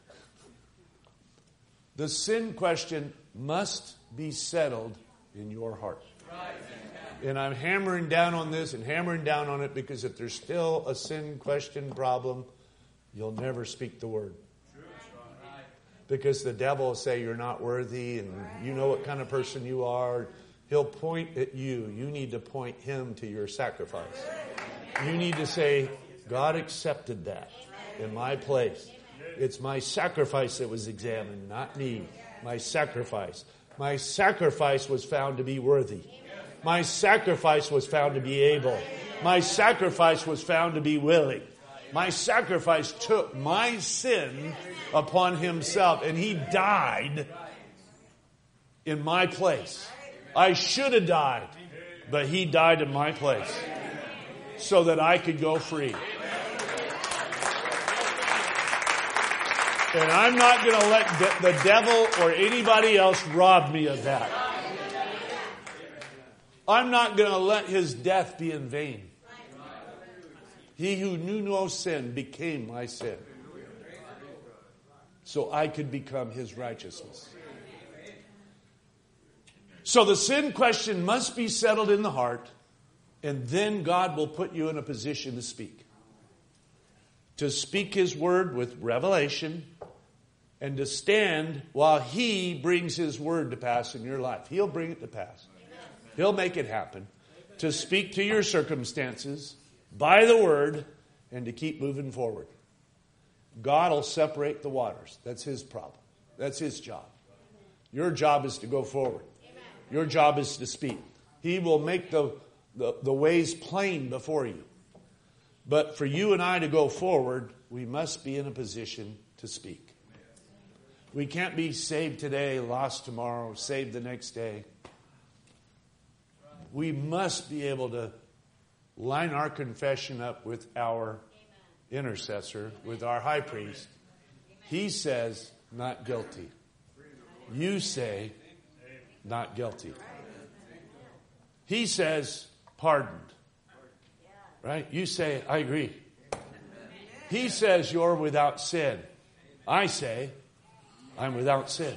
B: The sin question must be settled in your heart. And I'm hammering down on this and hammering down on it because if there's still a sin question problem, you'll never speak the word. Because the devil will say you're not worthy and you know what kind of person you are. He'll point at you. You need to point him to your sacrifice. You need to say, God accepted that in my place. It's my sacrifice that was examined, not me. My sacrifice. My sacrifice was found to be worthy. My sacrifice was found to be able. My sacrifice was found to be willing. My sacrifice took my sin upon himself, and he died in my place. I should have died, but he died in my place so that I could go free. And I'm not going to let de- the devil or anybody else rob me of that. I'm not going to let his death be in vain. He who knew no sin became my sin, so I could become his righteousness. So the sin question must be settled in the heart, and then God will put you in a position to speak. To speak his word with revelation, and to stand while he brings his word to pass in your life. He'll bring it to pass. He'll make it happen. To speak to your circumstances by the word, and to keep moving forward. God will separate the waters. That's his problem. That's his job. Your job is to go forward. Your job is to speak. He will make the, the, the ways plain before you. But for you and I to go forward, we must be in a position to speak. We can't be saved today, lost tomorrow, saved the next day. We must be able to line our confession up with our intercessor, with our high priest. He says, not guilty. You say, not guilty. He says, pardoned. Right? You say, I agree. He says, you're without sin. I say, I'm without sin.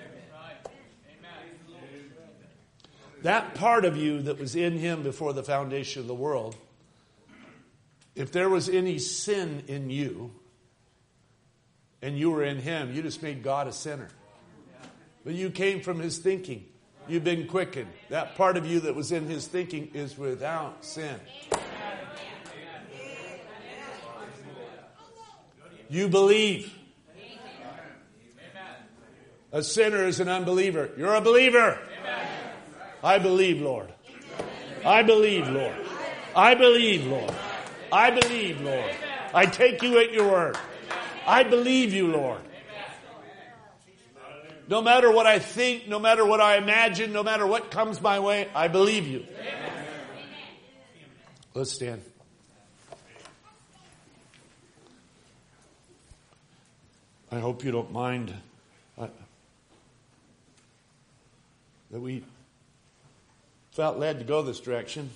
B: That part of you that was in him before the foundation of the world, if there was any sin in you, and you were in him, you just made God a sinner. But you came from his thinking. You've been quickened. That part of you that was in his thinking is without sin. You believe. A sinner is an unbeliever. You're a believer. I believe, Lord. I believe, Lord. I believe, Lord. I believe, Lord. I take you at your word. I believe you, Lord. No matter what I think, no matter what I imagine, no matter what comes my way, I believe you. Let's stand. I hope you don't mind uh, that we felt led to go this direction.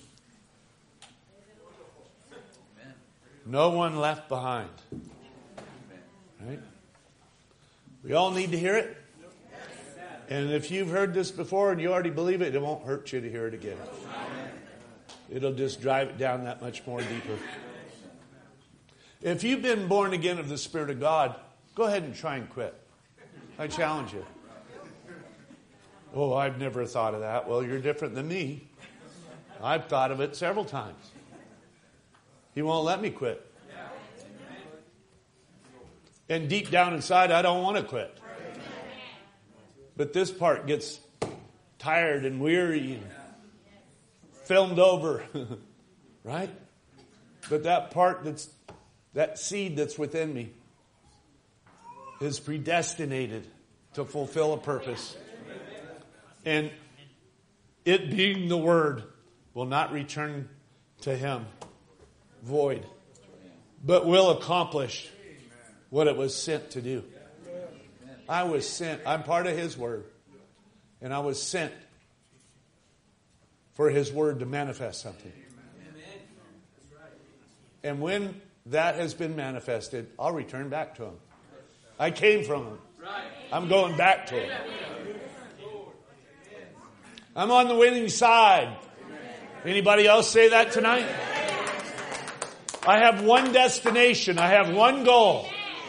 B: No one left behind. Right? We all need to hear it. And if you've heard this before and you already believe it, it won't hurt you to hear it again. It'll just drive it down that much more deeper. If you've been born again of the Spirit of God, go ahead and try and quit. I challenge you. Oh, I've never thought of that. Well, you're different than me. I've thought of it several times. He won't let me quit. And deep down inside, I don't want to quit. But this part gets tired and weary and filmed over. Right? But that part that's, that seed that's within me is predestinated to fulfill a purpose. And it being the word will not return to him void, but will accomplish what it was sent to do. I was sent. I'm part of his word. And I was sent for his word to manifest something. And when that has been manifested, I'll return back to him. I came from him. I'm going back to him. I'm on the winning side. Anybody else say that tonight? I have one destination. I have one goal.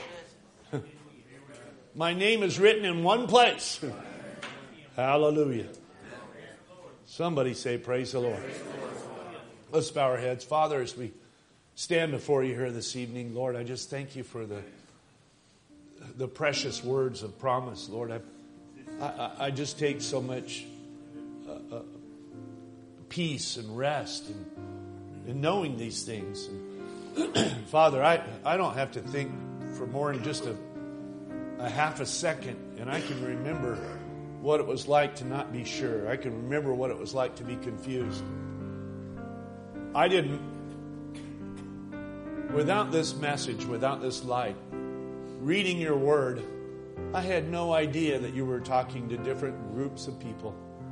B: My name is written in one place. Hallelujah. Somebody say praise the Lord. Let's bow our heads. Father, as we stand before you here this evening, Lord, I just thank you for the the precious words of promise, Lord. I I, I just take so much uh, uh, peace and rest in, in knowing these things. And Father, I, I don't have to think for more than just a, a half a second, and I can remember what it was like to not be sure. I can remember what it was like to be confused. I didn't, without this message, without this light, reading your word, I had no idea that you were talking to different groups of people.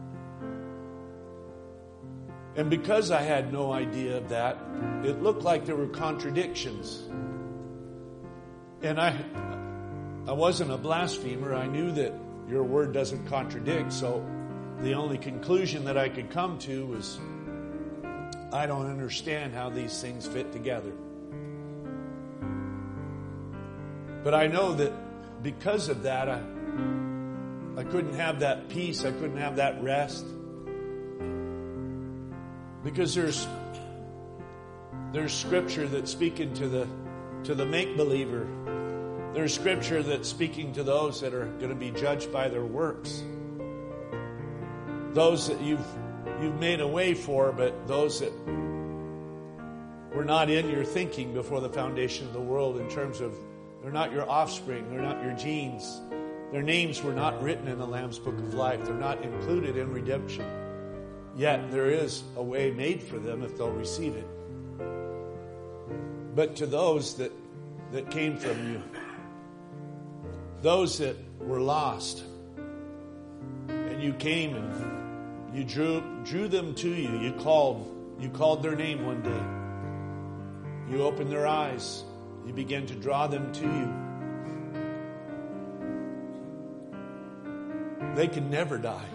B: And because I had no idea of that, it looked like there were contradictions. And I I wasn't a blasphemer. I knew that your word doesn't contradict. So the only conclusion that I could come to was, I don't understand how these things fit together. But I know that because of that, I, I couldn't have that peace. I couldn't have that rest. Because there's there's scripture that's speaking to the to the make-believer. There's scripture that's speaking to those that are going to be judged by their works. Those that you've you've made a way for, but those that were not in your thinking before the foundation of the world, in terms of they're not your offspring, they're not your genes. Their names were not written in the Lamb's Book of Life. They're not included in redemption. Yet there is a way made for them if they'll receive it. But to those that, that came from you, those that were lost, and you came and you drew drew them to you, you called, you called their name one day. You opened their eyes, you began to draw them to you. They can never die.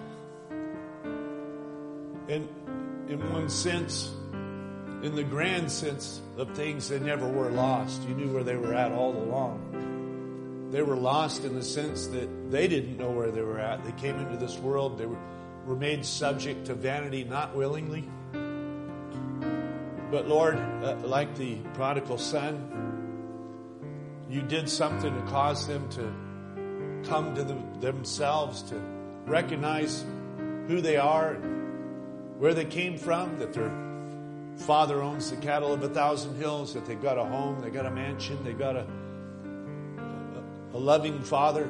B: And in one sense, in the grand sense of things, they never were lost. You knew where they were at all along. They were lost in the sense that they didn't know where they were at. They came into this world. They were, were made subject to vanity, not willingly. But Lord, uh, like the prodigal son, you did something to cause them to come to them, themselves, to recognize who they are, where they came from, that their father owns the cattle of a thousand hills, that they got a home, they got a mansion, they got a, a, a loving father.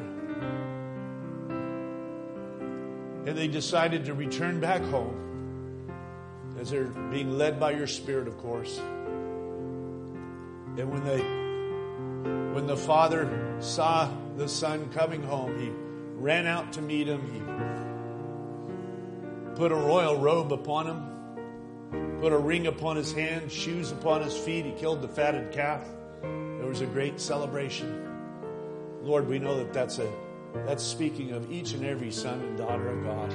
B: And they decided to return back home as they're being led by your Spirit, of course. And when they, when the father saw the son coming home, he ran out to meet him. He put a royal robe upon him, put a ring upon his hand, shoes upon his feet. He killed the fatted calf. There was a great celebration. Lord, we know that that's a that's speaking of each and every son and daughter of God.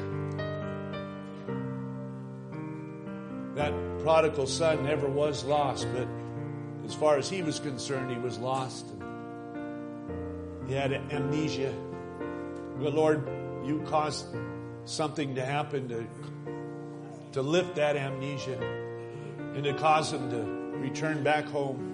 B: That prodigal son never was lost, but as far as he was concerned, he was lost. He had amnesia. But Lord, you caused something to happen to, to lift that amnesia and to cause him to return back home.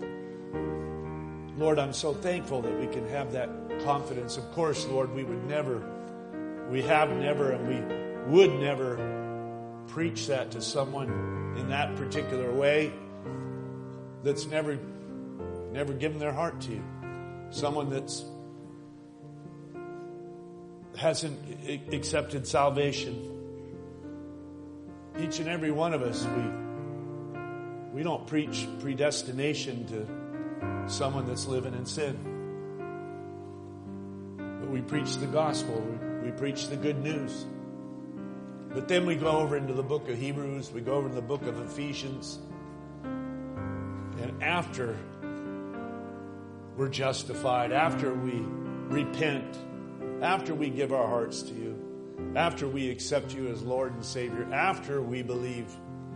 B: Lord, I'm so thankful that we can have that confidence. Of course, Lord, we would never, we have never, and we would never preach that to someone in that particular way that's never, never given their heart to you. Someone that's hasn't accepted salvation. Each and every one of us, we we don't preach predestination to someone that's living in sin. But we preach the gospel. We, we preach the good news. But then we go over into the book of Hebrews. We go over to the book of Ephesians. And after we're justified, after we repent, after we give our hearts to you, after we accept you as Lord and Savior, after we believe,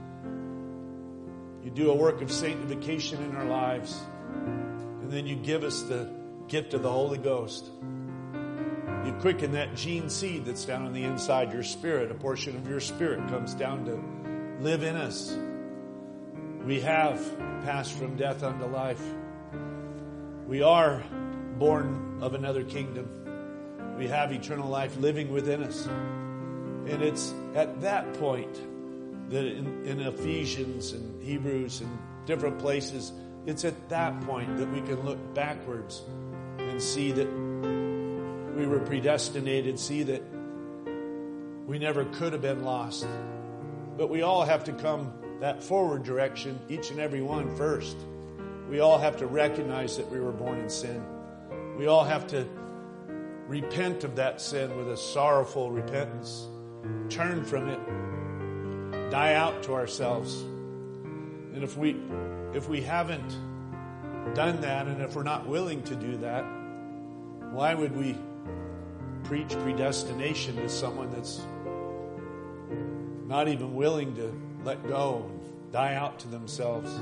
B: you do a work of sanctification in our lives, and then you give us the gift of the Holy Ghost. You quicken that gene seed that's down on the inside, your spirit. A portion of your spirit comes down to live in us. We have passed from death unto life. We are born of another kingdom. We have eternal life living within us. And it's at that point that in, in Ephesians and Hebrews and different places, it's at that point that we can look backwards and see that we were predestinated, see that we never could have been lost. But we all have to come that forward direction, each and every one first. We all have to recognize that we were born in sin. We all have to repent of that sin with a sorrowful repentance. Turn from it. Die out to ourselves. And if we if we haven't done that, and if we're not willing to do that, why would we preach predestination to someone that's not even willing to let go and die out to themselves?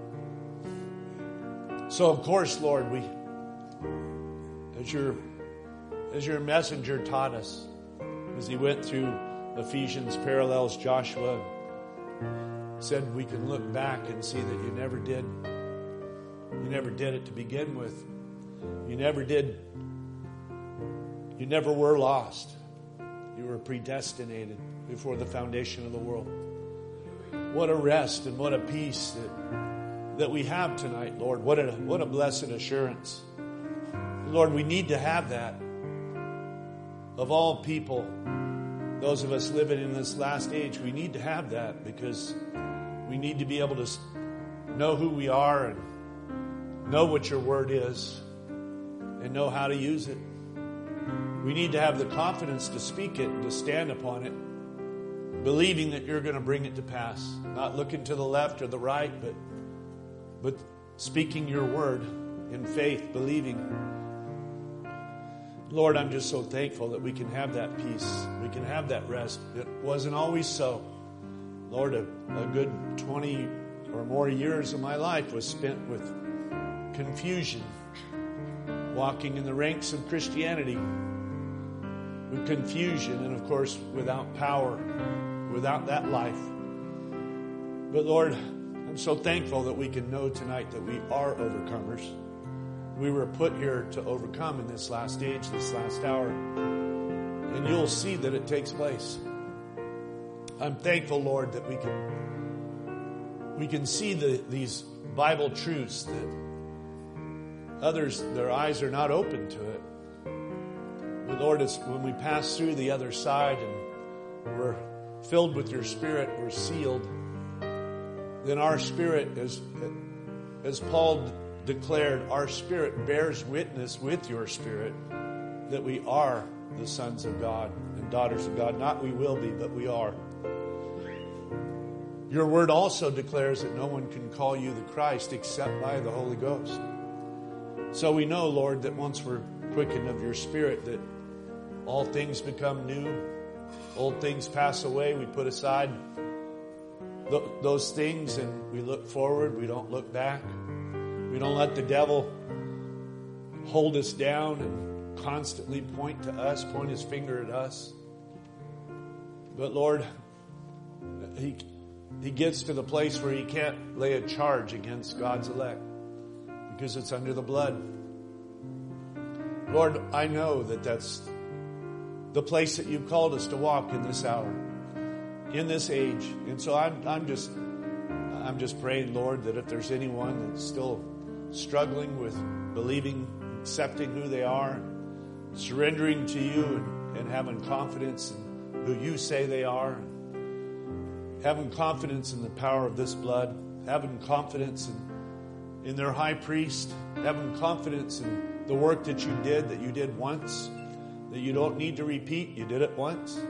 B: So of course, Lord, we, as your as your messenger taught us, as he went through Ephesians, parallels Joshua, said we can look back and see that you never did. You never did it to begin with. You never did. You never were lost. You were predestinated before the foundation of the world. What a rest and what a peace that, that we have tonight, Lord. What a, what a blessed assurance. Lord, we need to have that. Of all people, those of us living in this last age, we need to have that because we need to be able to know who we are and know what your word is and know how to use it. We need to have the confidence to speak it and to stand upon it, believing that you're going to bring it to pass. Not looking to the left or the right, but, but speaking your word in faith, believing. Lord, I'm just so thankful that we can have that peace. We can have that rest. It wasn't always so. Lord, a, a good twenty or more years of my life was spent with confusion, walking in the ranks of Christianity with confusion and, of course, without power, without that life. But, Lord, I'm so thankful that we can know tonight that we are overcomers. We were put here to overcome in this last age, this last hour. And you'll see that it takes place. I'm thankful, Lord, that we can we can see the, these Bible truths that others, their eyes are not open to it. But Lord, it's when we pass through the other side and we're filled with your Spirit, we're sealed, then our spirit, as, as Paul declared, our spirit bears witness with your spirit that we are the sons of God and daughters of God. Not we will be, but we are. Your word also declares that no one can call you the Christ except by the Holy Ghost. So we know, Lord, that once we're quickened of your Spirit, that all things become new. Old things pass away. We put aside th- those things and we look forward. We don't look back. We don't let the devil hold us down and constantly point to us, point his finger at us. But Lord, he, he gets to the place where he can't lay a charge against God's elect because it's under the blood. Lord, I know that that's the place that you've called us to walk in this hour, in this age. And so I'm, I'm just, I'm just praying, Lord, that if there's anyone that's still struggling with believing, accepting who they are, surrendering to you and, and having confidence in who you say they are, having confidence in the power of this blood, having confidence in, in their high priest, having confidence in the work that you did, that you did once, that you don't need to repeat, you did it once.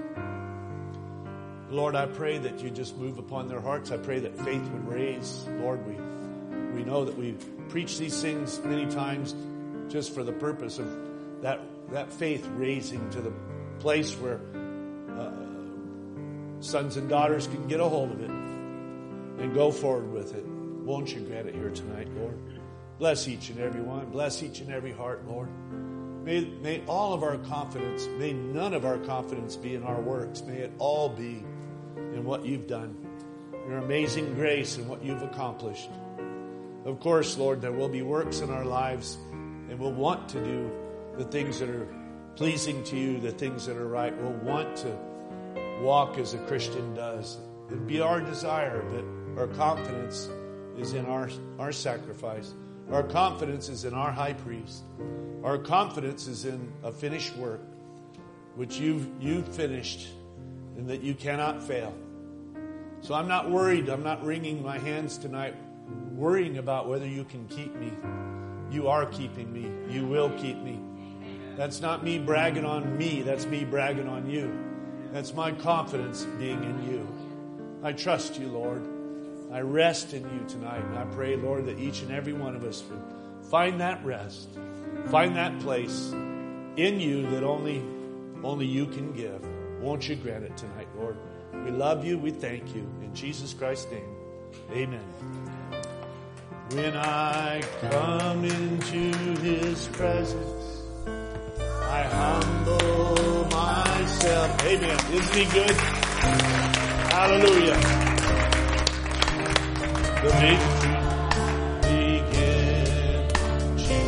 B: Lord, I pray that you just move upon their hearts. I pray that faith would raise. Lord, we we know that we've preached these things many times just for the purpose of that, that faith raising to the place where uh, sons and daughters can get a hold of it and go forward with it. Won't you grant it here tonight, Lord? Bless each and every one. Bless each and every heart, Lord. May, may all of our confidence, may none of our confidence be in our works. May it all be in what you've done, your amazing grace and what you've accomplished. Of course, Lord, there will be works in our lives, and we'll want to do the things that are pleasing to you, the things that are right. We'll want to walk as a Christian does. It'd be our desire, but our confidence is in our, our sacrifice. Our confidence is in our high priest. Our confidence is in a finished work, which you've, you've finished, and that you cannot fail. So I'm not worried. I'm not wringing my hands tonight, worrying about whether you can keep me. You are keeping me. You will keep me. That's not me bragging on me. That's me bragging on you. That's my confidence being in you. I trust you, Lord. I rest in you tonight. And I pray, Lord, that each and every one of us will find that rest. Find that place in you that only, only you can give. Won't you grant it tonight, Lord? We love you. We thank you. In Jesus Christ's name, amen. When I come into his presence, I humble myself. Amen. Isn't he good? Hallelujah. The victory begin to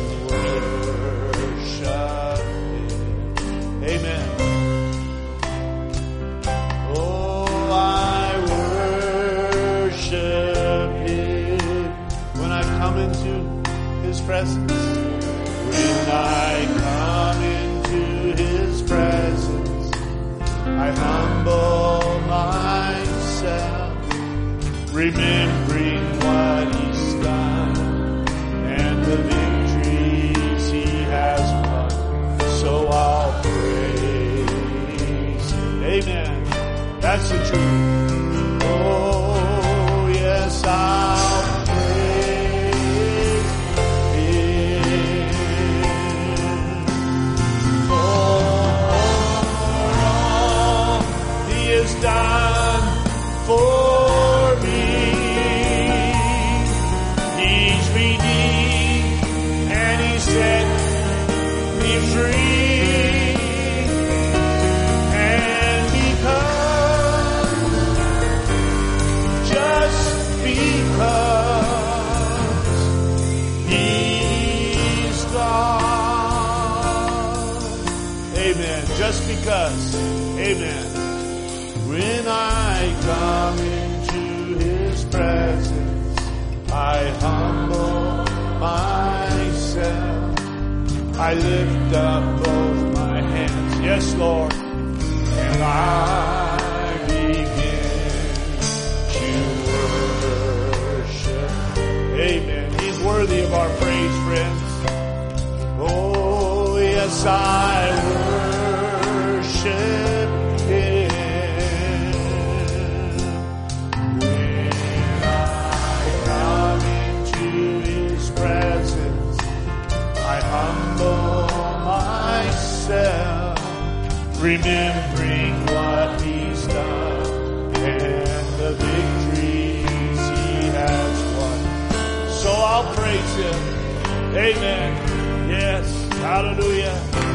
B: worship him. Amen. Oh, I worship him when I come into his presence. When I come into his presence, I humble myself, remembering what he's done and the victories he has won. So I'll praise him. Amen. That's the truth. Oh, yes, I'll praise him. Oh, he has done for me. He's redeemed and he set me free. And because, just because he's God. Amen. Just because. Amen. When I come into his presence, I humble myself. I lift up both my hands. Yes, Lord. And I begin to worship. Amen. He's worthy of our praise, friends. Oh, yes, I worship him. Remembering what he's done and the victories he has won. So I'll praise him. Amen. Yes. Hallelujah.